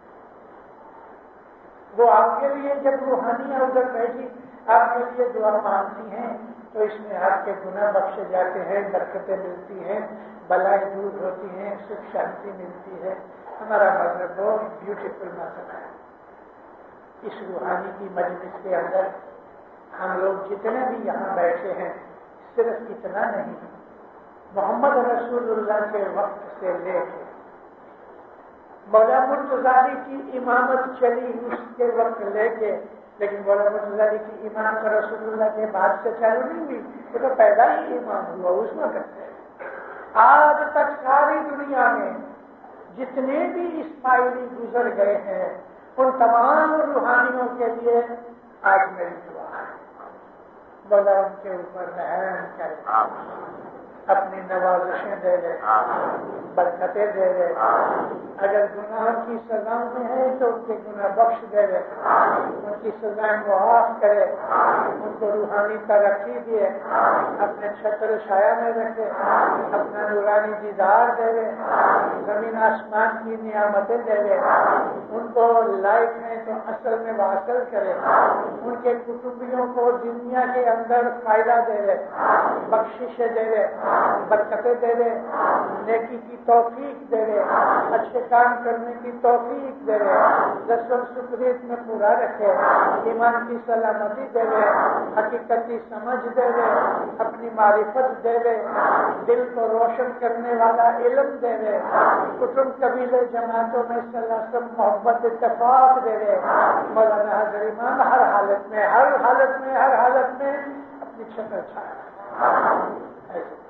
B: وہ آپ کے لیے جب روحانیاں ادھر بیٹھی آپ کے لیے دعا مانگتی ہیں تو اس میں آپ کے گناہ بخشے جاتے ہیں، برکتیں ملتی ہیں، بلائیں دور ہوتی ہیں، سکھ شانتی ملتی ہے۔ ہمارا مذہب بہت بیوٹیفل مذہب ہے۔ اس روحانی کی مجلس کے اندر ہم لوگ جتنے بھی یہاں بیٹھے ہیں صرف اتنا نہیں، محمد رسول اللہ کے وقت سے لے کے مولا مرتضی کی امامت چلی اس کے وقت لے کے، لیکن مولا مرتضی کی امامت رسول اللہ کے بعد سے چالو نہیں ہوئی، وہ تو پیدا ہی امام ہوا اس وقت سے۔ آج تک ساری دنیا میں جتنے بھی اسماعیلی گزر گئے ہیں ان تمام روحانیوں کے لیے آج میری دعا ہے، مولا ان کے اوپر رحم کرے، اپنی نوازشیں دے دے، برکتیں دے دے، اگر گناہ کی سزا میں ہے تو ان کے گناہ بخش دے دے، ان کی سزائیں معاف کرے، ان کو روحانی ترقی دیے، اپنے چھتر چھایا میں رکھے، اپنا نورانی دیدار دے دے، زمین آسمان کی نعمتیں دے دے، ان کو لائف میں تو اصل میں واصل کرے، ان کے کٹمبیوں کو دنیا کے اندر فائدہ دے دے، بخششیں دے دے، برکتیں دے دے، نیکی کی توفیق دے دے، اچھے کام کرنے کی توفیق دے دے، رسول سپریت میں پورا رکھے، ایمان کی سلامتی دے دے، حقیقت کی سمجھ دے دے، اپنی معرفت دے دے، دل کو روشن کرنے والا علم دے دے، کٹمب قبیلے جماعتوں میں صلی اللہ علیہ وسلم محبت اتفاق دے دے۔ مولانا حضرت امام ہر حالت میں ہر حالت میں ہر حالت میں اپنی چھتر چھایا ایسے